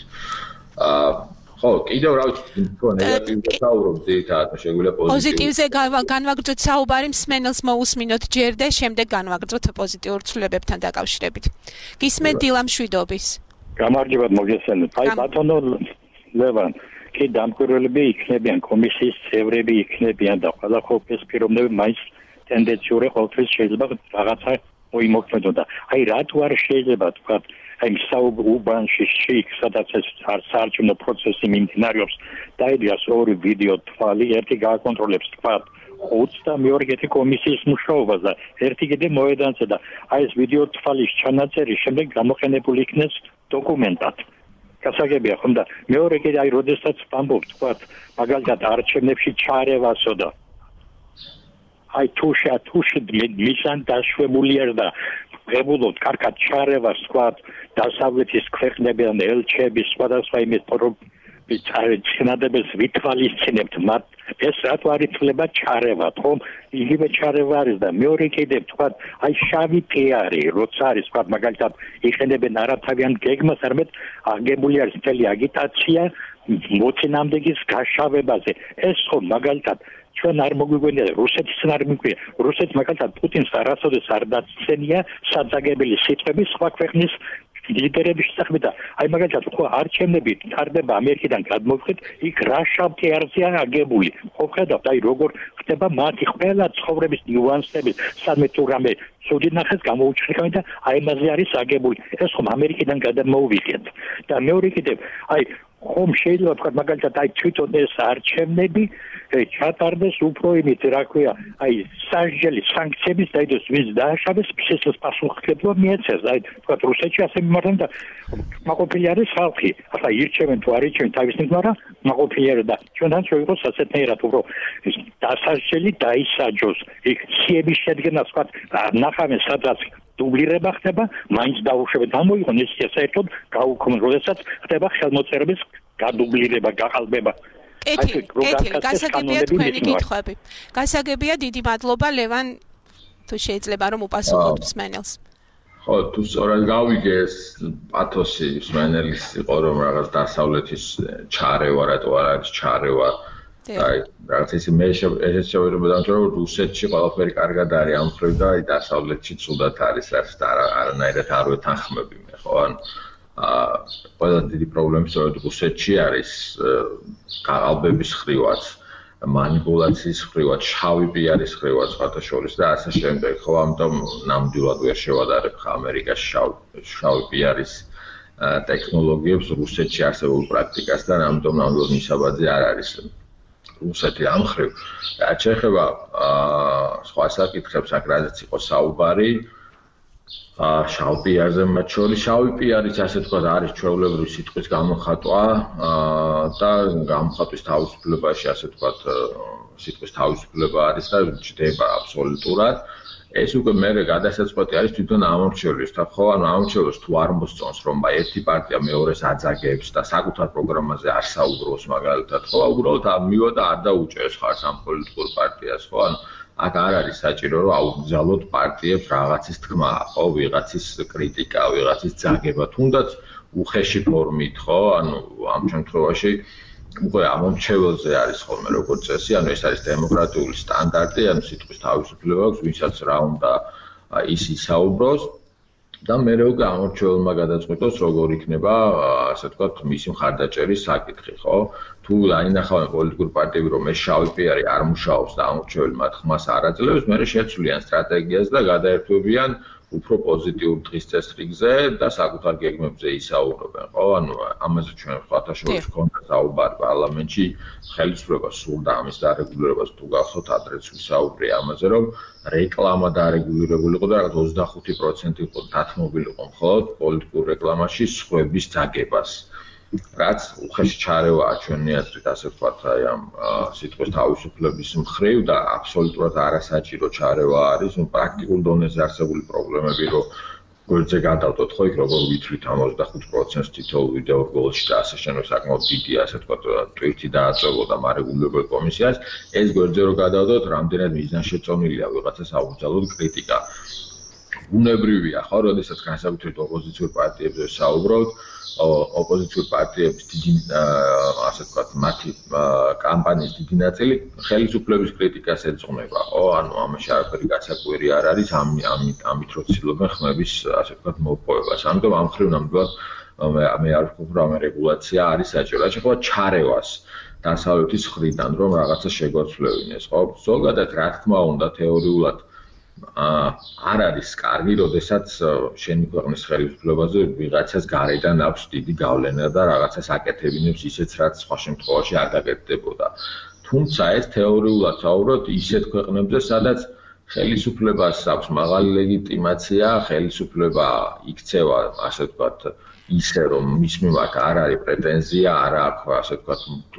ხო, კიდევ რა ვიცი, ნეგატიურად საუბრობ ძირითადად, შეგვიძლია პოზიტივზე განვაგრძოთ საუბარი, მსმენელს მოусმინოთ ჯერ და შემდეგ განვაგრძოთ პოზიტიურ ცვლილებებთან დაკავშირებით. გისმენთ დილამ შვიდობის. გამარჯობათ მოგესალმებით. აი ბატონო ლევან, კი დამკვირვებლები იქნებიან, კომისიის წევრები იქნებიან და ყველა ხופის პიროვნები მაინც ტენდენციური ყოველთვის შეიძლება რაღაცა მოიმოქმედონ და აი რატო არ შეიძლება თქვა აი საუბანში შიქ სადაც ეს საარჩევნო პროცესი მიმდინარეობს დაიდგას ორი ვიდეო თვალი ერთი გააკონტროლებს თქვა ხუთს და მეორე ერთი კომისიის მუშაობას და ერთი კიდე მოედანზე და აი ეს ვიდეო თვალის ჩანაწერი შემდეგ გამოყენებული იქნეს დოკუმენტად გასაგებია ხომ და მეორე კიდე აი როდესაც ვამბობ თქვა მაგალითად არჩევნებში ჩარევასო და აი თუში მისან დაშვებულია და ღებულობთ კარგად ჩარევას თქვა დასავლეთის ქვეყნებიდან ელჩების სხვადასხვა იმის წინადადებას ვითვალისწინებთ მათ ეს რატო არ ითვლება ჩარევა ხომ იგივე ჩარევა არის და მეორე კიდევ თქვა აი შავი პიარი როცა არის თქვა მაგალითად იყენებენ არათავიან გეგმას არამედ აგებული არის მთელი აგიტაცია მოწინააღმდეგის გაშავებაზე ეს ხომ მაგალითად ჩვენ არ მოგვიგონია რუსეთს არ მიგვია რუსეთს მაგალითად პუტინს არასოდეს არ დაცენია საძაგებელი სიტყვები სხვა ქვეყნის ლიდერების შესახებ და აი მაგალითად ხო არჩევნები ტარდება ამერიკიდან გადმოვხეთ იქ რა შავტიარზეა აგებული ხო ხედავთ აი როგორ ხდება მათი ყველა ცხოვრების ნიუანსები სადმე თუ რამე სუდი ნახეს გამოუჩნდება და აი მასზე არის აგებული ეს ხომ ამერიკიდან გადამოვიღეთ და მეორე კიდევ აი ხომ შეიძლება თქვა მაგალითად აი თვითონ ეს არჩევნები ჩატარდეს უფრო იმით რა ქვია აი სასჯელი სანქციების დაიდოს ვინც დააშავეს ფსის პასუხისმგებლობა მიეცეს აი თქვა რუსეთში ასე მიმართავენ და მაყოფილი არის ხალხი ახლა ირჩევენ თუ არ ირჩევენ თავისით მაგრამ მაყოფილი არის და ჩვენთან შეიყოს ასეთნაირად უფრო დასასჯელი დაისაჯოს იქ სიების შედგენას თქვა ნახავენ სადაც დუბლირება ხდება მაინც დაუშვებენ ამოიღონ ეს საერთოდ გაუქმოს როდესაც ხდება ხელმოწერების გადუბლირება გაყალბება გასაგებია თქვენი კითხვები. გასაგებია დიდი მადლობა ლევან თუ შეიძლება რომ უპასუხოთ მსმენელს. ხო, თუ სწორად გავიგე ეს პათოსი მსმენელის იყო რომ რაღაც დასავლეთის ჩარევა რატო არ არის ჩარევა. აი, რაღაც ისე მე ეს შეიძლება დავწერო რომ რუსეთში ყველაფერი კარგად არის ამ მხრივ და აი დასავლეთში ცუდად არის რაც არანაირად არ ვეთანხმები მე, ხო? ანუ ყველა დიდი პრობლემა სწორედ რუსეთში არის გაყალბების ხრივაც, манипуляციის ხრივაც, შავი პიარის ხრივაც ფათაშორის და ასე შემდეგ, ხო, ამიტომ ნამდვილად ვერ შევადარებ ამერიკაში შავი პიარის ტექნოლოგიებს რუსეთში არსებულ პრაქტიკასთან, ამიტომ ნამდვილად მისაბაძი არ არის რუსეთი ამ ხრივ. რაც შეეხება სხვა საკითხებს, აქ რაზეც იყო საუბარი შავ პიარზე მათ შორის შავი პიარიც ასე თქვა არის ჩვეულებრივი სიტყვის გამოხატვა და გამოხატვის თავისუფლებაში ასე თქვა სიტყვის თავისუფლება არის და ჯდება აბსოლუტურად ეს უკვე მე გადასაწყვეტი არის თვითონ ამორჩევლისთან ხო ანუ ამორჩევლს თუ არ მოსწონს რომ ერთი პარტია მეორეს აძაგებს და საკუთარ პროგრამაზე არ საუბრობს მაგალითად ხო უბრალოდ მივა და არ დაუჭერს ხარს ამ პოლიტიკურ პარტიას ხო ანუ აქ არ არის საჭირო რომ აუგზავნოთ პარტიებს რაღაცის თქმა, ხო, ვიღაცის კრიტიკა, ვიღაცის ძაგება, თუნდაც უხეში ფორმით, ხო, ანუ ამ შემთხვევაში უკვე ამორჩეველზე არის ხოლმე როგორც წესი, ანუ ეს არის დემოკრატიული სტანდარტი, ანუ სიტყვის თავისუფლება აქვს, ვისაც რა უნდა ის ისაუბროს და მე უკვე ამორჩეველმა გადაწყვიტოს როგორ იქნება, ასე ვთქვათ, მისი მხარდაჭერის საკითხი, ხო? თუ დაინახავენ პოლიტიკურ პარტიები რომ ეს შავი პიარი არ მუშაობს და ამორჩეველი მათ ხმას არ აძლევს, მე შეცვლიან სტრატეგიას და გადაერთვებიან უფრო პოზიტიურ დღის წესრიგზე და საკუთარ გეგმებზე ისაუბრებენ, ხო? ანუ ამაზე ჩვენ ხათაშორის ქონდა საუბარი პარლამენტში, ხელისუფლება სურდა ამის დარეგულირებას, თუ გახსოვთ ადრეც ვისაუბრე ამაზე, რომ რეკლამა დარეგულირებული იყო და რაღაც 25% იყო დათმობილი იყო მხოლოდ პოლიტიკურ რეკლამაში სხვების ძაგებას. რაც უხეში ჩარევაა ჩვენი აზრით, ასე ვთქვათ, აი ამ სიტყვის თავისუფლების მხრივ და აბსოლუტურად არასაჭირო ჩარევა არის, პრაქტიკულ დონეზე არსებული პრობლემები, რომ გვერდზე გადავდოთ ხო იქ როგორ ვითვლით ამ 25%-ს თითოეულ ვიდეო რგოლში და ასე შემდეგ საკმაოდ დიდი ასე ვთქვათ ტვირთი დააწევოდა მარეგულირებელ კომისიას ეს გვერდზე რომ გადავდოთ რამდენად მიზანშეწონილია ვიღაცას აუგზავნოთ კრიტიკა უნებრივია ხო როდესაც განსაკუთრებით ოპოზიციურ პარტიებზე საუბრობთ ოპოზიციურ პარტიების დიდი ასე ვთქვათ მათი კამპანიის დიდი ნაწილი ხელისუფლების კრიტიკას ეძღვნება ხო ანუ ამაში არაფერი გასაკვირი არ არის ამით რო ცდილობენ ხმების ასე ვთქვათ მოპოვებას ამიტომ ამ ხრივ ნამდვილად მე არ ვფიქრობ რომ რეგულაცია არის საჭირო რა შეეხება ჩარევას დასავლეთის მხრიდან რომ რაღაცა შეგვაცვლევინეს ხო ზოგადად რა თქმა უნდა თეორიულად არ არის კარგი, როდესაც შენი ქვეყნის ხელისუფლებაზე ვიღაცას გარედან აქვს დიდი გავლენა და რაღაცას აკეთებინებს ისეც, რაც სხვა შემთხვევაში არ გაკეთდებოდა. თუმცა ეს თეორიულად საუბრობთ ისეთ ქვეყნებზე, სადაც ხელისუფლებას აქვს მაღალი ლეგიტიმაცია, ხელისუფლება იქცევა, ასე ვთქვათ, ისე რომ მის მიმართ არ არის პრეტენზია, არ აქვს, ასე ვთქვათ,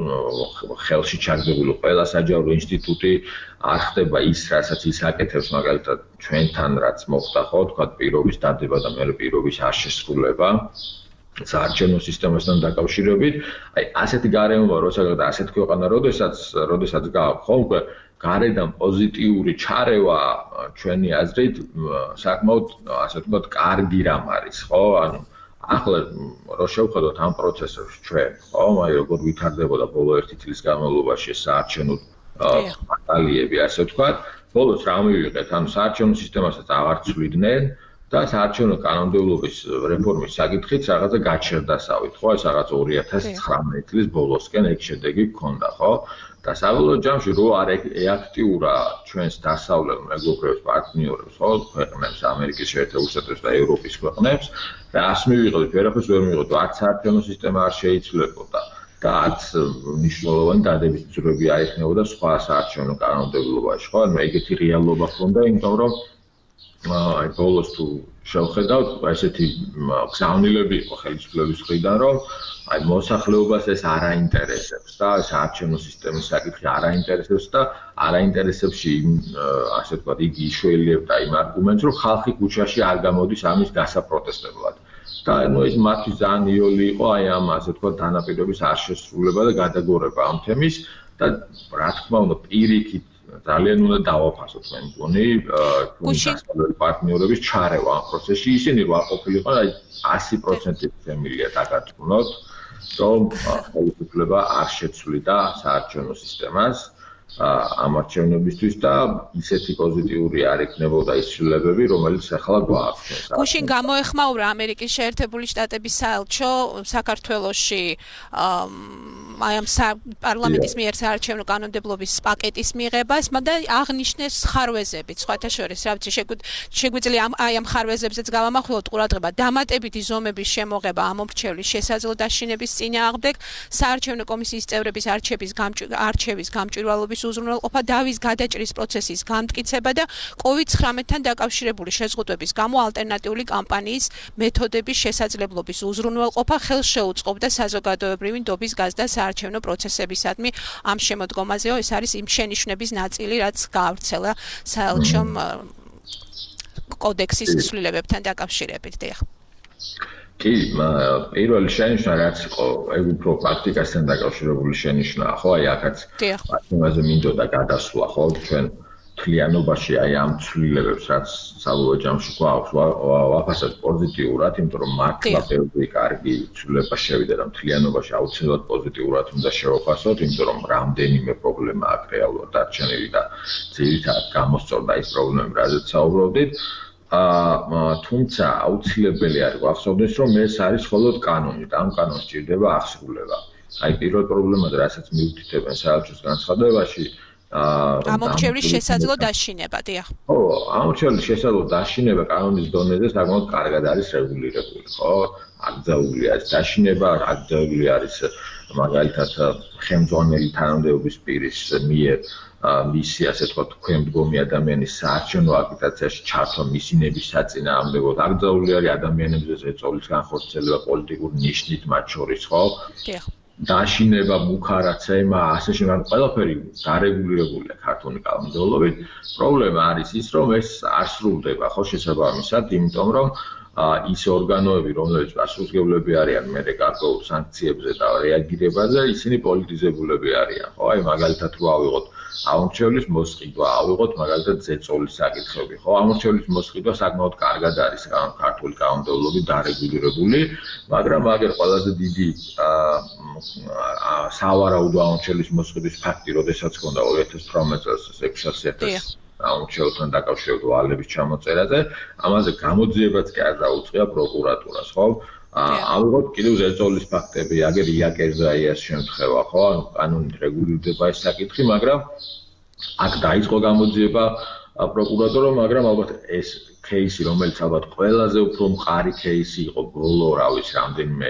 ხელში ჩაგდებული ყველა საჯარო ინსტიტუტი არ ხდება ის, რასაც ის აკეთებს, მაგალითად, ჩვენთან რაც მოხდა, ხო, თქვათ, პირობის დადება და მეორე პირობის არ შესრულება საარჩევნო სისტემასთან დაკავშირებით, აი, ასეთი გარემოება, როცა და ასეთი ქვეყანა, როდესაც გააქვს, ხო, უკვე გარედან პოზიტიური ჩარევა ჩვენი აზრით, საკმაოდ, ასე ვთქვათ, კარგი რამ არის, ხო, ანუ ახლა რო შევხედოთ ამ პროცესებში ჩვენ, ხო, აი როგორ ვითარდებოდა ბოლო 1 წლის განმავლობაში საარჩევნო ბატალიები, ასე ვთქვათ, ბოლოს რა მივიღეთ, ანუ საარჩევნო სისტემასაც აღარ ცვლიდნენ და საარჩევნო კანონმდებლობის რეფორმის საკითხით რაღაცა გაჩერდასავით, ხო, ეს რაღაც 2019 წლის ბოლოსკენ ეგ შედეგი გქონდა, ხო? და საბოლოო ჯამში რო არ ეაქტიურა ჩვენს დასავლელ მეგობრებს, პარტნიორებს, ხო, ქვეყნებს, ამერიკის შეერთებულ შტატებს და ევროპის ქვეყნებს და ას მივიღოთ, ვერაფერს ვერ მივიღოთ, არც საარჩევნო სისტემა არ შეიცვლებოდა და არც მნიშვნელოვანი დადების ძროები არ ექნებოდა სხვა საარჩევნო კანონმდებლობაში, ხო, ანუ ეგეთი რეალობა ჰქონდა, იმიტომ რომ აი ბოლოს თუ შევხედავთ, ესეთი გზავნილები იყო ხელისუფლების მხრიდან, რომ აი მოსახლეობას ეს არ აინტერესებს და საარჩევნო სისტემის საკითხი არ აინტერესებს და არ აინტერესებს ასე ვთქვათ, იგი იშველიებდა იმ არგუმენტს, რომ ხალხი ქუჩაში არ გამოდის ამის გასაპროტესტებლად. და ანუ ეს მათი ძალიან იოლი იყო აი ამ ასე ვთქვათ დანაპირების არ შესრულება და გადაგორება ამ თემის და რა თქმა უნდა პირიქით ძალიან უნდა დავაფასოთ მე მგონი ჩვენი პარტნიორების ჩარევა ამ პროცესში ისინი რა ყოფილიყო აი 100% ფემილია დაგატყნოთ რომ ხელისუფლება არ შეცვლიდა საარჩევნო სისტემას ამ არჩევნებისთვის და ისეთი პოზიტიური არ იქნებოდა ის ცვლილებები, რომელიც ახლა გვაქვს. გუშინ გამოეხმაურა ამერიკის შეერთებული შტატების საელჩო საქართველოში აი ამ პარლამენტის მიერ საარჩევნო კანონმდებლობის პაკეტის მიღებას, მაგრამ აღნიშნეს ხარვეზებიც, სხვათა შორის, რა ვიცი, შეგვიძლია აი ამ ხარვეზებზეც გავამახვილოთ ყურადღება, დამატებითი ზომების შემოღება ამომრჩევლის შესაძლო დაშინების წინააღმდეგ, საარჩევნო კომისიის წევრების არჩევის გამჭვირვალობის უზრუნველყოფა, დავის გადაჭრის პროცესის განმტკიცება და COVID-19-თან დაკავშირებული შეზღუდვების გამო ალტერნატიული კამპანიის მეთოდების შესაძლებლობის უზრუნველყოფა ხელს შეუწყობდა საზოგადოებრივი ნდობის გაზრდა საარჩევნო პროცესებისადმი ამ შემოდგომაზეო ეს არის იმ შენიშვნების ნაწილი, რაც გაავრცელა საელჩომ კოდექსის ცვლილებებთან დაკავშირებით. დიახ. კი, პირველი შენიშვნა რაც იყო, ეგ უფრო პრაქტიკასთან დაკავშირებული შენიშვნაა, ხო, აი აქაც ამაზე მინდოდა გადასვლა, ხო, ჩვენ თლიანობაში აი ამ ცვლილებებს, რაც საბოლოო ჯამში გვაქვს, ვაფასებთ პოზიტიურად, იმიტომ რომ მართლა ბევრი კარგი ცვლილება შევიდა და თლიანობაში აუცილებლად პოზიტიურად უნდა შევაფასოთ, იმიტომ რომ რამდენიმე პრობლემა აქვს რეალურად დარჩენილი და ძირითადად გამოსწორდა ის პრობლემები, რაზეც საუბრობდით. თუმცა აუცილებელი არის ვახსოვდეს, რომ ეს არის მხოლოდ კანონი და ამ კანონს სჭირდება აღსრულება. აი პირველ პრობლემად, რასაც მიუთითებენ საელჩოს განცხადებაში, ამორჩევლის შესაძლო დაშინება, დიახ. ხო, ამორჩევლის შესაძლო დაშინება კანონის დონეზე საკმაოდ კარგად არის რეგულირებული, ხო? აკრძალული არის დაშინება, აკრძალული არის მაგალითად ხელმძღვანელი თანამდებობის პირის მიერ მისი ასე თქვა ქვემდგომი ადამიანის საარჩევნო აგიტაციაში ჩართვა მისი ნების საწინააღმდეგოდ, აკრძალული არის ადამიანებზე ზეწოლის განხორციელება პოლიტიკური ნიშნით მათ შორის, ხო? დიახ. დაშინება, მუქარაცემა, ასე შემდეგ ყველაფერი დარეგულირებულია ქართული კანონმდებლობით. პრობლემა არის ის, რომ ეს არ სრულდება ხო შესაბამისად, იმიტომ რომ ის ორგანოები, რომლებიც პასუხისმგებლები არიან მე გარკვეულ სანქციებზე და რეაგირებაზე, ისინი პოლიტიზებულები არიან, ხო? აი მაგალითად რო ავიღოთ ამორჩევლის მოსყიდვა, ავიღოთ მაგალითად ზეწოლის საკითხები, ხო? ამორჩევლის მოსყიდვა საკმაოდ კარგად არის ქართული კანონმდებლობით დარეგულირებული, მაგრამ მაგერ ყველაზე დიდი სავარაუდო ამორჩევლის მოსყიდვის ფაქტი, როდესაც ჰქონდა 2018 წელს 600.000 ამორჩეულთან დაკავშირებულ ვალების ჩამოწერაზე, ამაზე გამოძიებაც კი არ დაუწყია პროკურატურას, ხო? ავიღოთ კიდევ ზეწოლის ფაქტები, აგერ იაკერზე აი ეს შემთხვევა, ხო? ანუ კანონით რეგულირდება ეს საკითხი, მაგრამ აქ დაიწყო გამოძიება პროკურატურამ, მაგრამ ალბათ ეს кейსი, რომელიც ალბათ ყველაზე უფრო მყარი кейსი იყო ბოლო, რა ვიცი, რამდენიმე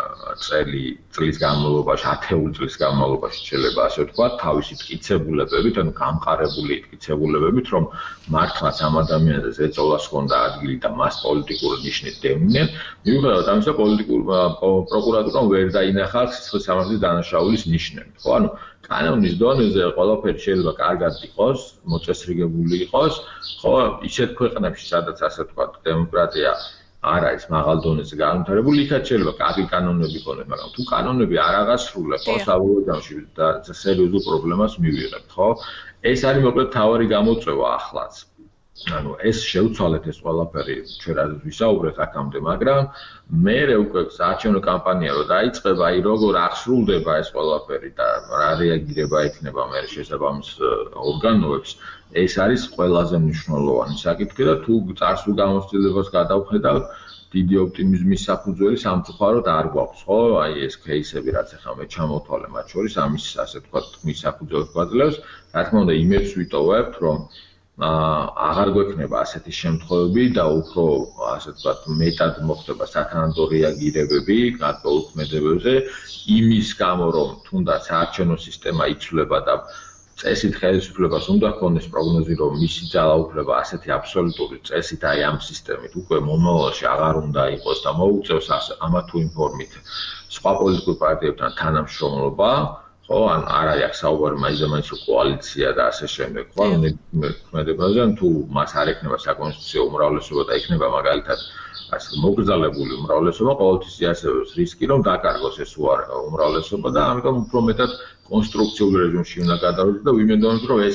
წლის განმავლობაში, 10 წლის განმავლობაში შეიძლება ასე ვთქვა, თავისი მტკიცებულებებით, ანუ გამყარებული მტკიცებულებებით, რომ მართლაც ამ ადამიანზე ზეწოლას ჰქონდა ადგილი და მას პოლიტიკური ნიშნით დევნიდნენ, მიუხედავად ამისა, პროკურატურამ ვერ დაინახა სისხლის სამართლის დანაშაულის ნიშნები, ხო? ანუ კანონის დონეზე ყველაფერი შეიძლება კარგად იყოს, მოწესრიგებული იყოს, ხო, ისეთ ქვეყნებში, სადაც ასე ვთქვათ, დემოკრატია არ არის მაღალ დონეზე განვითარებული, იქაც შეიძლება კარგი კანონები იყოს, მაგრამ თუ კანონები არ აღასრულებ, ხო, საბოლოო ჯამში და სერიოზულ პრობლემას მივიღებთ, ხო? ეს არის მოკლედ თავარი გამოწვევა ახლაც. ანუ ეს შევცვალეთ ეს ყველაფერი ჩვენ რაზეც ვისაუბრეთ აქამდე, მაგრამ მე უკვე საარჩევნო კამპანია რო დაიწყება, აი როგორ აღსრულდება ეს ყველაფერი და რა რეაგირება ექნება მე შესაბამის ორგანოებს, ეს არის ყველაზე მნიშვნელოვანი საკითხი და თუ წარსულ გამოცდილებას გადავხედავ, დიდი ოპტიმიზმის საფუძველი სამწუხაროდ არ გვაქვს, ხო? აი ეს кейსები რაც ახლა მე ჩამოთვალე მათ შორის, ამის ასე ვთქვათ, თქმის საფუძველს გვაძლევს, რა თქმა უნდა, იმედს ვიტოვებთ, რომ აღარ გვექნება ასეთი შემთხვევები და უფრო ასე ვთქვათ მეტად მოხდება სათანადო რეაგირებები გარკვეულ ქმედებებზე იმის გამო რომ თუნდაც საარჩევნო სისტემა იცვლება და წესით ხელისუფლებას უნდა ქონდეს პროგნოზი რომ მისი ძალაუფლება ასეთი აბსოლუტური წესით აი ამ სისტემით უკვე მომავალში აღარ უნდა იყოს და მოუწევს ამა თუ იმ ფორმით სხვა პოლიტიკურ პარტიებთან თანამშრომლობა ხო, ან არ არის აქ საუბარი მაინც კოალიცია და ასე შემდეგ, ხო, ქმედებაზე, ან თუ მას არ ექნება საკონსტიტუციო უმრავლესობა და ექნება მაგალითად ასე მოგზალებული უმრავლესობა, ყოველთვის იასებს რისკი, რომ დაკარგოს ეს უმრავლესობა და ამიტომ უფრო მეტად კონსტრუქციულ რეჟიმში უნდა გადავიდეთ და ვიმედოვნებთ, რომ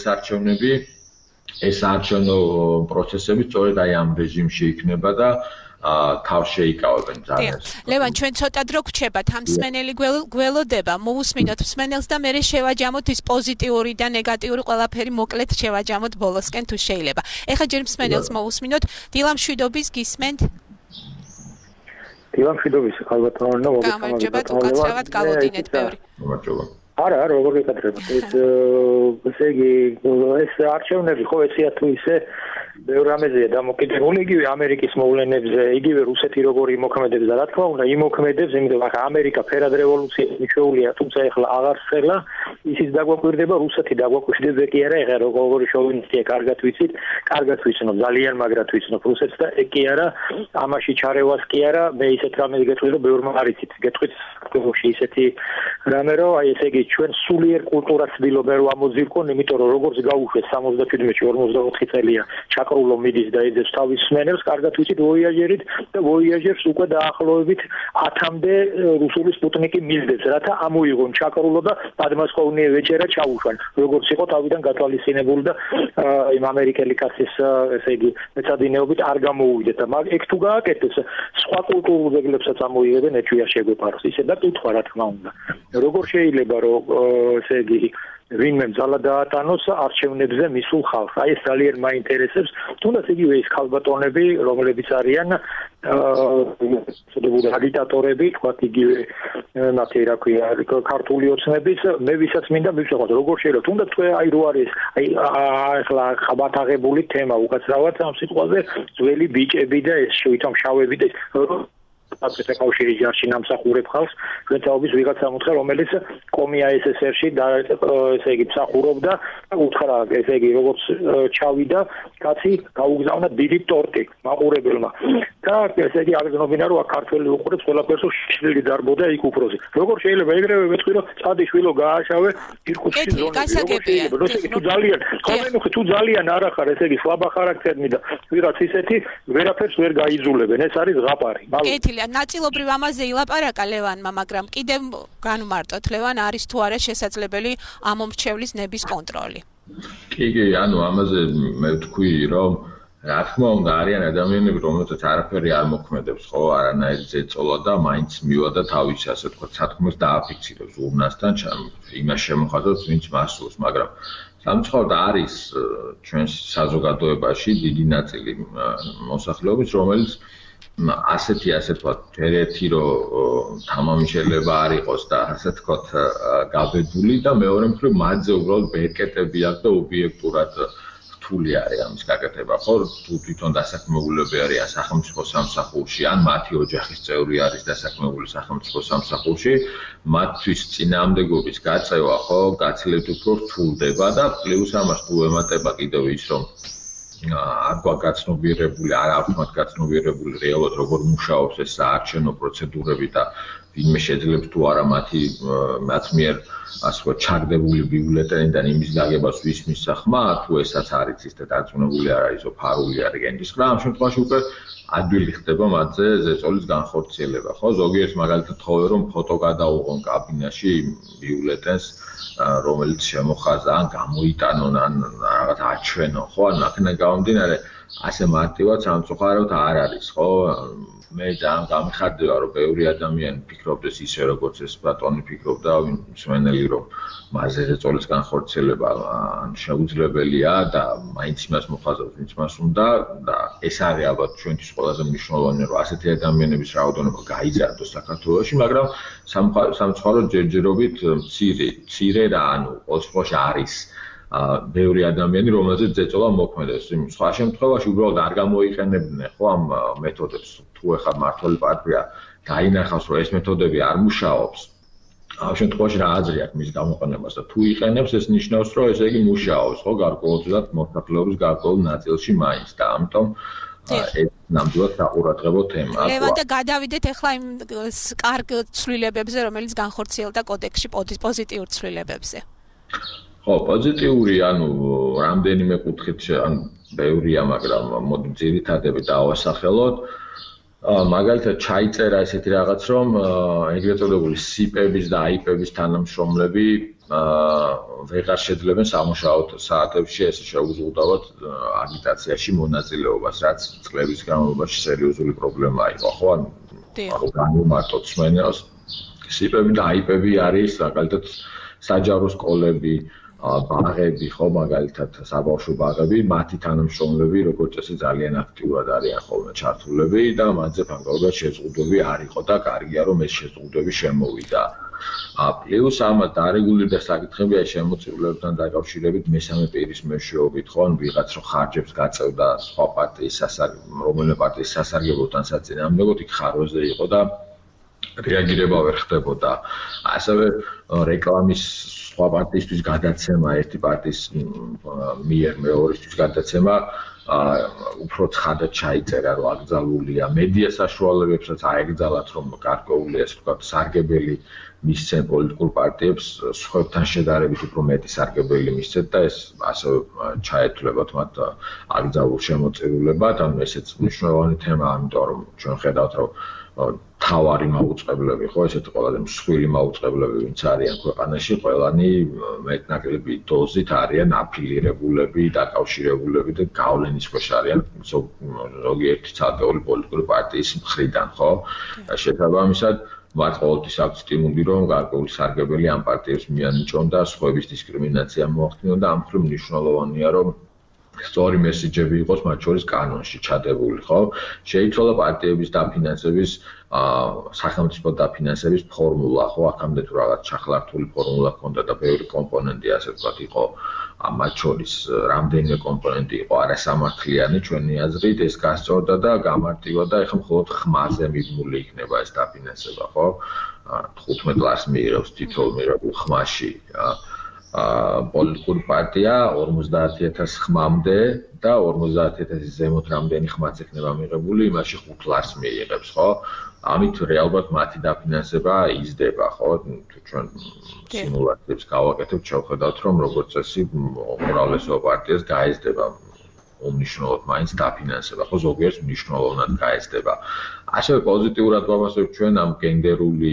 ეს არჩევნო პროცესები სწორედ აი ამ რეჟიმში იქნება და თავს შეიკავებენ ძალიან. ლევან, ჩვენ ცოტა დრო გვჩებათ, ამ მსმენელი გველოდება, მოусმინოთ მსმენელს და მე შევაჯამოთ ის პოზიტიური და ნეგატიური ყველაფერი მოკლედ შევაჯამოთ ბოლოსკენ თუ შეიძლება. ეხლა ჯერ მსმენელს მოусმინოთ, დილამშვიდობის გისმენთ? დილამშვიდობის ალბათ უნდა გამარჯობა, უკაცრავად გავუდინეთ ბევრი. გამარჯობა. არა, როგორ გეკადრება? ესე იგი, ეს არჩევნები ხო ესეა თუ ისე ბევრ რამეზეა დამოკიდებული, იგივე ამერიკის მოვლენებზე, იგივე რუსეთი როგორ იმოქმედებს და რა თქმა უნდა, იმოქმედებს, იმიტომ რომ ამერიკა ფერად რევოლუციის მიჩვეულია, თუმცა ეხლა აღარ ხსელა, ისიც დაგვაკვირდება, რუსეთი დაგვაკვირდება კი არა, ეხლა როგორი შოვინისტია, კარგად ვიცით, კარგად ვიცნობ, ძალიან მაგრად ვიცნობ რუსეთს და ეგ კი არა, ამაში ჩარევას კი არა, მე ისეთ რამეს გეტყვი, რომ ბევრმა არ იცით, გეტყვით საქართველოში ისეთი რამე, რომ აი ესე იგი ჩვენ სულიერ კულტურას ვცდილობ რომ ამოძირკონ, იმიტომ რომ როგორც გაუშვეს 77-ში 44 წელია ჩაკრულო მიდის და ეძებს თავის მსმენელს, კარგად ვიცით ვოიაჟერით და ვოიაჟერს უკვე დაახლოებით 10-მდე რუსული სპუტნიკი მისდევს, რათა ამოიღონ ჩაკრულო და პადმასკოვნიე ვეჭერა ჩაუშვან, როგორც იყო თავიდან გათვალისწინებული და იმ ამერიკელი კაცის ესე იგი მეცადინეობით არ გამოუვიდეთ და მაგ ეგ თუ გააკეთეს, სხვა კულტურულ ძეგლებსაც ამოიღებენ, ეჩვია შეგვეპაროს. ისე და კითხვა რა თქმა უნდა. როგორ შეიძლება რომ ესე იგი ვინმე ძალა დაატანოს არჩევნებზე მისულ ხალხს. აი ეს ძალიან მაინტერესებს, თუნდაც იგივე ის ქალბატონები, რომლებიც არიან ცოდებული აგიტატორები, თქვათ იგივე ნათი რა ქვია, ქართული ოცნების, მე ვისაც მინდა მივსვათ, როგორ შეიძლება, თუნდაც თქვენ აი რო არის, აი ახლა ხაბათაღებული თემა უკაცრავად ამ სიტყვაზე, ძველი ბიჭები და ეს შევიცამ შავები და აკეთე კავშირი ჯარში ნამსახურებ ხალხს, ჩვენთაობის ვიღაცა მოთხა, რომელიც კომია SSR-ში და ესე იგი მსახურობდა, უთხრა, ესე იგი როგორც ჩავიდა, კაცი გაუგზავნა დიდი ტორტი მაყურებელმა. და ესე იგი აღგზნობინა, რომ ქართველი უყურებს ყველაფერს, შვილი დარბოდა იქ უფროზე. როგორ შეიძლება ეგრევე ვეთქვი, რომ წადი შვილო გააშავე ირკუტსკის ზონაში. თუ ძალიან, ხოლმე თუ ძალიან არ ახარ, ესე იგი სლაბა ხარაქტერნი და ვიღაც ისეთი ვერაფერს ვერ გაიძულებენ. ეს არის ზღაპარი. ნაწილობრივ ამაზე ილაპარაკა ლევანმა, მაგრამ კიდევ განვმარტოთ, ლევან, არის თუ არა შესაძლებელი ამომრჩევლის ნების კონტროლი? კი, ანუ ამაზე მე ვთქვი, რომ რა თქმა უნდა არიან ადამიანები, რომელთაც არაფერი არ მოქმედებს, ხო, არანაირი ზეწოლა და მაინც მივადა თავის, ასე ვთქვათ, სათქმელს დააფიქსირებს ურნასთან, იმას შემოხატავს, ვინც მასულს, მაგრამ სამწუხაროდ არის ჩვენს საზოგადოებაში დიდი ნაწილი მოსახლეობის, რომელიც ასეთი ასე ვთქვათ, ერთ-ერთი რომ თამამი შეიძლება არ იყოს და ასე ვთქვათ, გაბედული და მეორე მხრივ მათზე უბრალოდ ბერკეტები აქვს და ობიექტურად რთული არის ამის გაკეთება, ხო? თუ თვითონ დასაქმებულები არიან სახელმწიფო სამსახურში, ან მათი ოჯახის წევრი არის დასაქმებული სახელმწიფო სამსახურში, მათთვის წინააღმდეგობის გაწევა, ხო, გაცილებით უფრო რთულდება და პლუს ამას თუ ემატება კიდევ ის, რომ არ გვაგაცნობიერებული, არ აქვს მათ გაცნობიერებული რეალურად როგორ მუშაობს ეს საარჩევნო პროცედურები და ვინმე შეძლებს თუ არა მათ მიერ ასე ვთქვათ ჩაგდებული ბიულეტენიდან იმის გაგებას ვისმის სახმა, თუ ესაც არის ის და დარწმუნებული არ არის, ფარული არის გენჯისყრა, ამ შემთხვევაში უკვე ადვილი ხდება მათზე ზეწოლის განხორციელება, ხო? ზოგიერთ მაგალითად თხოვე რომ ფოტო გადაუღონ კაბინაში ბიულეტენს რომელიც შემოხაზა ან გამოიტანონ ან რაღაც აჩვენო, ხო? ან აქედან გამომდინარე, ასე მარტივად სამწუხაროდ არ არის, ხო? მე ძალიან გამიხარდება, რომ ბევრი ადამიანი ფიქრობდეს ისე, როგორც ეს ბატონი ფიქრობდა, მსმენელი, რომ მასზე ზეწოლის განხორციელება შეუძლებელია და მაინც იმას მოხაზავს, ვინც მას უნდა და ეს არის ალბათ ჩვენთვის ყველაზე მნიშვნელოვანი, რომ ასეთი ადამიანების რაოდენობა გაიზარდოს საქართველოში, მაგრამ სამწუხაროდ ჯერჯერობით მცირე რა, ანუ ყოველ შემთხვევაში არის ბევრი ადამიანი, რომელზეც ზეწოლა მოქმედებს. სხვა შემთხვევაში უბრალოდ არ გამოიყენებდნენ, ხო, ამ მეთოდებს. თუ ეხლა მმართველი პარტია დაინახავს, რომ ეს მეთოდები არ მუშაობს, ამ შემთხვევაში რა აზრი აქვს მის გამოყენებას და თუ იყენებს, ეს ნიშნავს, რომ ესე იგი მუშაობს, ხო, გარკვეულწილად მოსახლეობის გარკვეულ ნაწილში მაინც და ამიტომ ეს ნამდვილად საყურადღებო თემაა. ლევან და გადავიდეთ ახლა იმ კარგ ცვლილებებზე, რომელიც განხორციელდა კოდექსში პოზიტიურ ცვლილებებზე. ხო, პოზიტიური, ანუ რამდენიმე კუთხით, ანუ ბევრია, მაგრამ მოდი ძირითადები დავასახელოთ. მაგალითად ჩაიწერა ესეთი რაღაც, რომ ეგრეთ წოდებული SIP-ების და IP-ების თანამშრომლები ვეღარ შეძლებენ სამუშაო საათებში ეს შეუძლებლად აგიტაციაში მონაწილეობას, რაც წლების განმავლობაში სერიოზული პრობლემა იყო, ხო? ანუ განვმარტოთ სმენელს. SIP-ები და IP-ები არის მაგალითად საჯარო სკოლები, ბაღები, ხო, მაგალითად საბავშვო ბაღები, მათი თანამშრომლები, როგორც წესი, ძალიან აქტიურად არიან ხოლმე ჩართულები და მათზე ფაქტობრივად შეზღუდვები არ იყო და კარგია, რომ ეს შეზღუდვები შემოვიდა. პლუს ამათ დარეგულირდა საკითხები აი შემოწირულებთან დაკავშირებით მესამე პირის მეშვეობით, ხო, ან ვიღაც რო ხარჯებს გაწევდა სხვა პარტიის რომელიმე პარტიის სასარგებლოთან საწინააღმდეგოდ იქ ხარვეზე იყო და რეაგირება ვერ ხდებოდა. ასევე რეკლამის სხვა პარტიისთვის გადაცემა, ერთი პარტიის მიერ მეორისთვის გადაცემა უფრო ცხადად ჩაიწერა, რომ აკრძალულია მედია საშუალებებსაც აეკრძალათ, რომ გარკვეული ასე ვთქვათ, სარგებელი მისცენ პოლიტიკურ პარტიებს სხვებთან შედარებით უფრო მეტი სარგებელი მისცეთ და ეს ასე ჩაეთვლებათ მათ აკრძალულ შემოწირულებად, ანუ ესეც მნიშვნელოვანი თემაა, ამიტომ რომ ჩვენ ხედავთ, რომ თავარი მაუწყებლები, ხო, ესეთი ყველაზე მსხვილი მაუწყებლები, ვინც არიან ქვეყანაში, ყველანი მეტნაკლები დოზით არიან აფილირებულები, დაკავშირებულები და გავლენის ქვეშ არიან ზოგიერთი ცალკეული პოლიტიკური პარტიის მხრიდან, ხო? და შესაბამისად მათ ყოველთვის აქვს სტიმული, რომ გარკვეული სარგებელი ამ პარტიებს მიანიჭონ და სხვების დისკრიმინაცია მოახდინონ და ამ მხრივ მნიშვნელოვანია, რომ სწორი მესიჯები იყოს მათ შორის კანონში ჩადებული, ხო? შეიცვალა პარტიების დაფინანსების სახელმწიფო დაფინანსების ფორმულა, ხო? აქამდე თუ რაღაც ჩახლართული ფორმულა ჰქონდა და ბევრი კომპონენტი ასე ვთქვათ იყო მათ შორის რამდენიმე კომპონენტი იყო არასამართლიანი ჩვენი აზრით, ეს გასწორდა და გამარტივა და ეხლა მხოლოდ ხმაზე მიბმული იქნება ეს დაფინანსება, ხო? 15 ლარს მიიღებს თითოეულ მიღებულ ხმაში. პოლიტიკური პარტია 50,000 ხმამდე და 50,000 ზემოთ რამდენი ხმაც ექნება მიღებული, იმაში 5 ლარს მიიღებს, ხო? ამით რეალურად მათი დაფინანსება იზრდება, ხო? თუ ჩვენ სიმულაციებს გავაკეთებთ, შევხედავთ, რომ როგორც წესი უმრავლესობა პარტიას გაიზრდება უმნიშვნელოდ მაინც დაფინანსება, ხო? ზოგიერთს მნიშვნელოვნად გაიზრდება. ასევე პოზიტიურად ვამასებ ჩვენ ამ გენდერული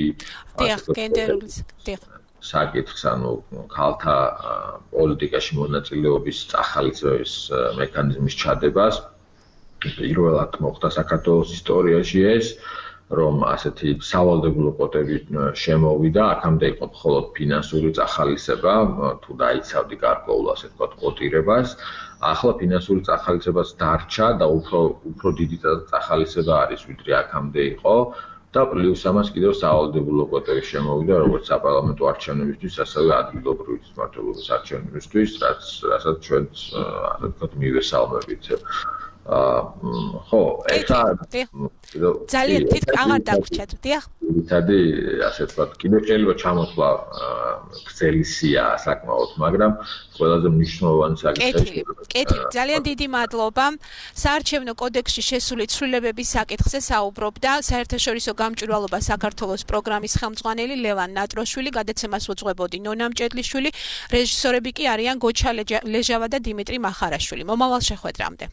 საკითხს, ანუ ქალთა პოლიტიკაში მონაწილეობის წახალისების მექანიზმის ჩადებას. პირველად მოხდა საქართველოს ისტორიაში ეს, რომ ასეთი სავალდებულო კვოტები შემოვიდა, აქამდე იყო მხოლოდ ფინანსური წახალისება, თუ დაიცავდი გარკვეულ ასე ვთქვათ კვოტირებას. ახლა ფინანსური წახალისებაც დარჩა და უფრო დიდი წახალისება არის, ვიდრე აქამდე იყო. და პლუს ამას კიდევ სავალდებულო კვოტები შემოვიდა, როგორც საპარლამენტო არჩევნებისთვის, ასევე ადგილობრივი მმართველობის არჩევნებისთვის, რასაც ჩვენც ასე ვთქვათ მივესალმებით. ხო, ეხლა ძალიან თითქოს აღარ დაგვრჩათ, დიახ. თადი ასე ვთქვათ, კიდევ შეიძლება ჩამოთვლა გრძელი სია საკმაოდ, მაგრამ ყველაზე მნიშვნელოვანი საკითხია. კეთილი, ძალიან დიდი მადლობა. საარჩევნო კოდექსში შესული ცვლილებების საკითხზე საუბრობდა საერთაშორისო გამჭვირვალობა საქართველოს პროგრამის ხელმძღვანელი ლევან ნატროშვილი, გადაცემას უძღვებოდი ნონა მჭედლიშვილი, რეჟისორები კი არიან გოჩა ლეჟავა და დიმიტრი მახარაშვილი. მომავალ შეხვედრამდე.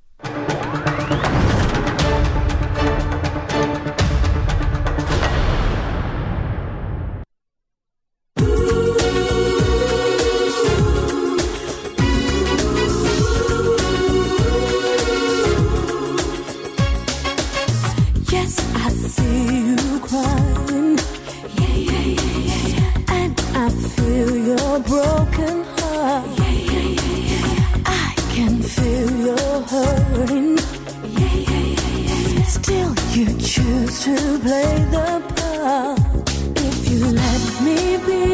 Broken heart. I can feel your hurting. Still you choose to play the part. If you let me be,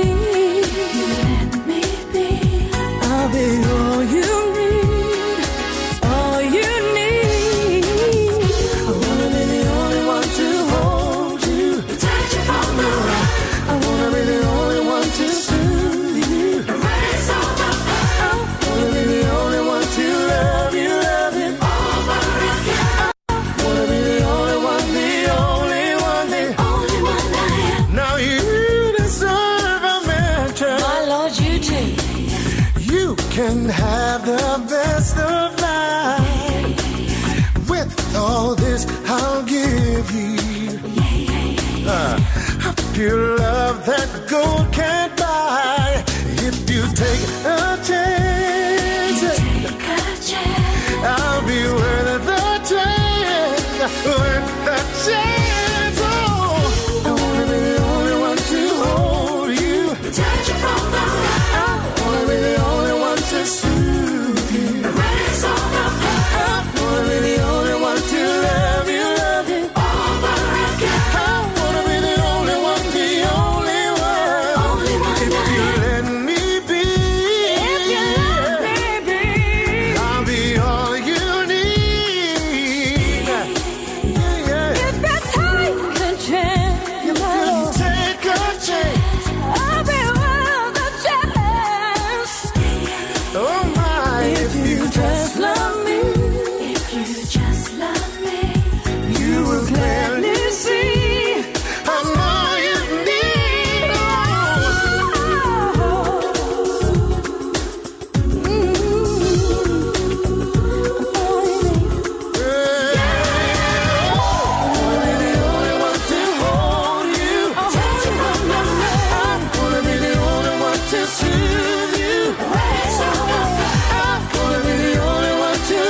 I'll be all you need, all you need. I wanna be the only one to hold you, touch you from the right. I wanna be the only one to can have the best of life. With all this I'll give you a pure love that gold can't buy. If you take a chance, I'll be worth the chance, worth the chance. Oh, I wanna be the only one to hold you, touch you from the right. I wanna be the only one to soothe you, erase all the pain. I wanna be the only one to love you over again. I wanna be the only one, the only one. If you let me be, I'll be all you need. Yeah. If you take a chance, you can take a chance. I'll be worth a chance. Oh my, if you just love me, you will gladly see I'm all you need. The only one to hold you, touch you from the right. I'm gonna be the only one to soothe you, I'm gonna be the only one to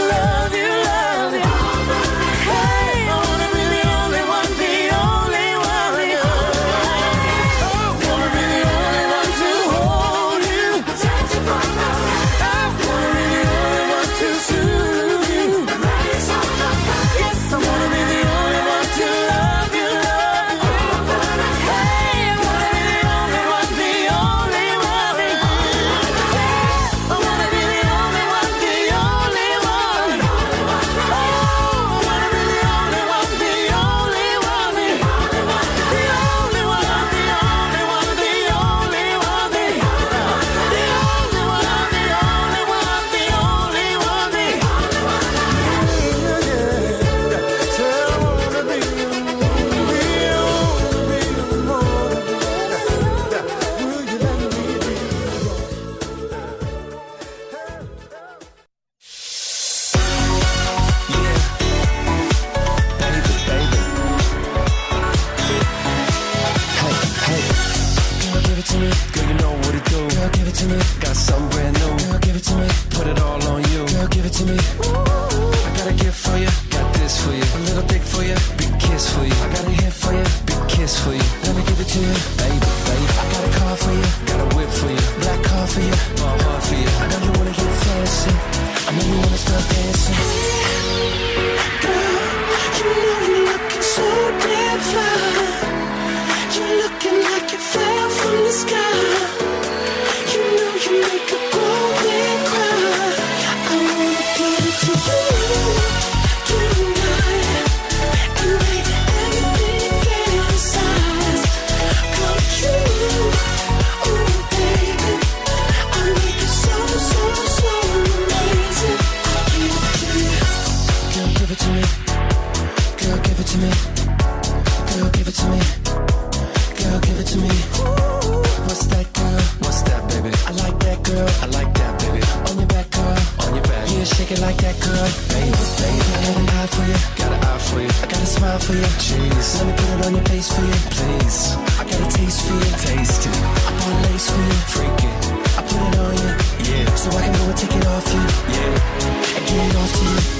it all on you. Girl, give it to me. I got a gift for you, got this for you. A little dick for you, big kiss for you. I got a hit for you, big kiss for you. Let me give it to you, baby, baby. I got a car for you, got a whip for you. Black car for you, my heart for you. I know you wanna get fancy, I know you wanna start dancing. Girl, you know you're looking so damn fly. You're looking like you fell from the sky. You know you make a grown man cry. I wanna give it to you tonight and make everything fantasize come true. Oh baby, I make it so amazing. I give it to you. Girl, give it to me. Girl, give it to me. Girl, give it to me. Girl, give it to me. What's that, girl? What's that, baby? I like that, girl. I like that, baby. On your back, girl. On your back. Yeah, shake it like that, girl. Baby, baby. I got an eye for you. Got an eye for you. I got a smile for you. Jeez. Let me put it on your face for you. Please. I got a taste for you. Taste it. I bought lace for you. Freak it. I put it on you. Yeah. So I can go and take it off you. Yeah. And get it off to you.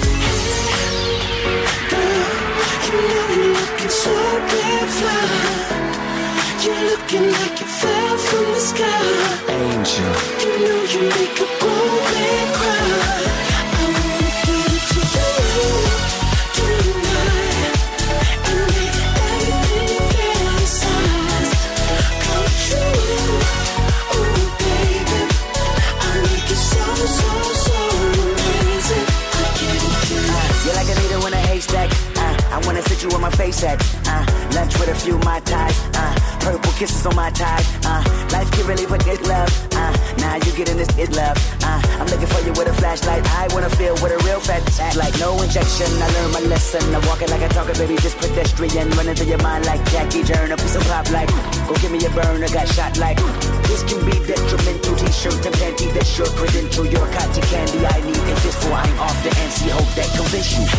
Girl, you know you're looking so damn fly. You're looking like you fell from the sky. Angel. You know you make a grown man cry. I wanna give it to you tonight and make everything fantasize come true. Oh baby, I make it so amazing. I give it to you. You're like a needle in a haystack. I wanna sit you on my face at. Lunch with a few Mai Tais. Purple kisses on my tie. Life can really put it love. Now you getting this it love. I'm looking for you with a flashlight. I wanna feel with a real fat act. Like no injection. I learned my lesson. I walk it like a talker, baby, just pedestrian. Running through your mind like Jackie Journal. Piece of pop like, go give me a burner. Got shot like, this can be detrimental. T-shirt and panty, that's your credential. Your cotton candy I need a fist for. I'm off the NC. Hope that convince you.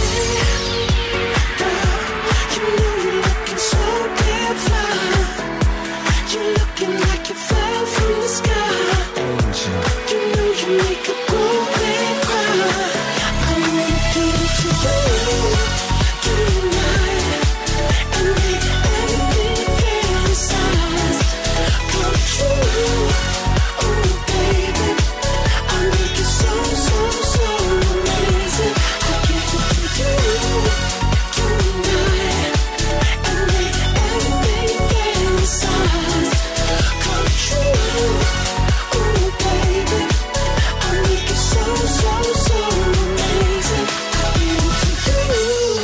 You know you're looking so damn fly. You're looking like you fell from the sky. Angel. You know you make a grown man cry. I wanna give it to you tonight and make everything fantasize come true. Oh baby, I make it so amazing. I give it to you tonight and make everything fantasize come true. Oh baby, I make it so amazing. I give it to you.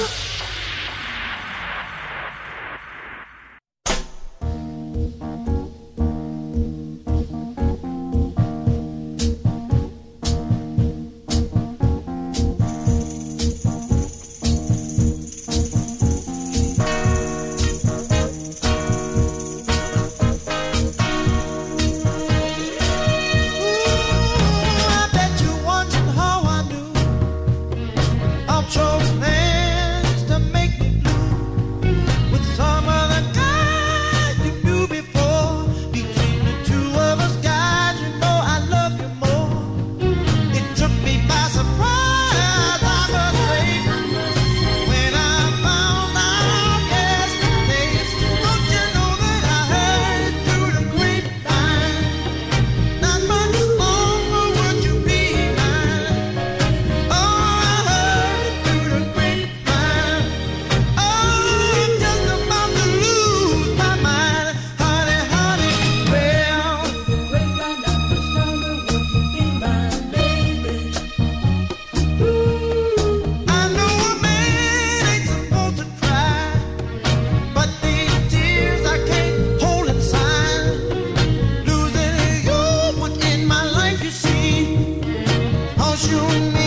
I bet you wondered how I knew I chose plans to make me blue with some other guy you knew before. Between the two of us, guys, you know I love you more. It took me by surprise, I must say, when I found out yesterday. Don't you know that I heard through the grapevine? Not much longer would you be mine. Oh, I heard through the grapevine. Oh, I'm just about to lose my mind, honey, honey. Well, grapevine, not much longer would you be mine, baby. I know a man ain't supposed to cry, but these tears I can't hold inside. Losing you would end my life, you see. 'Cause you and me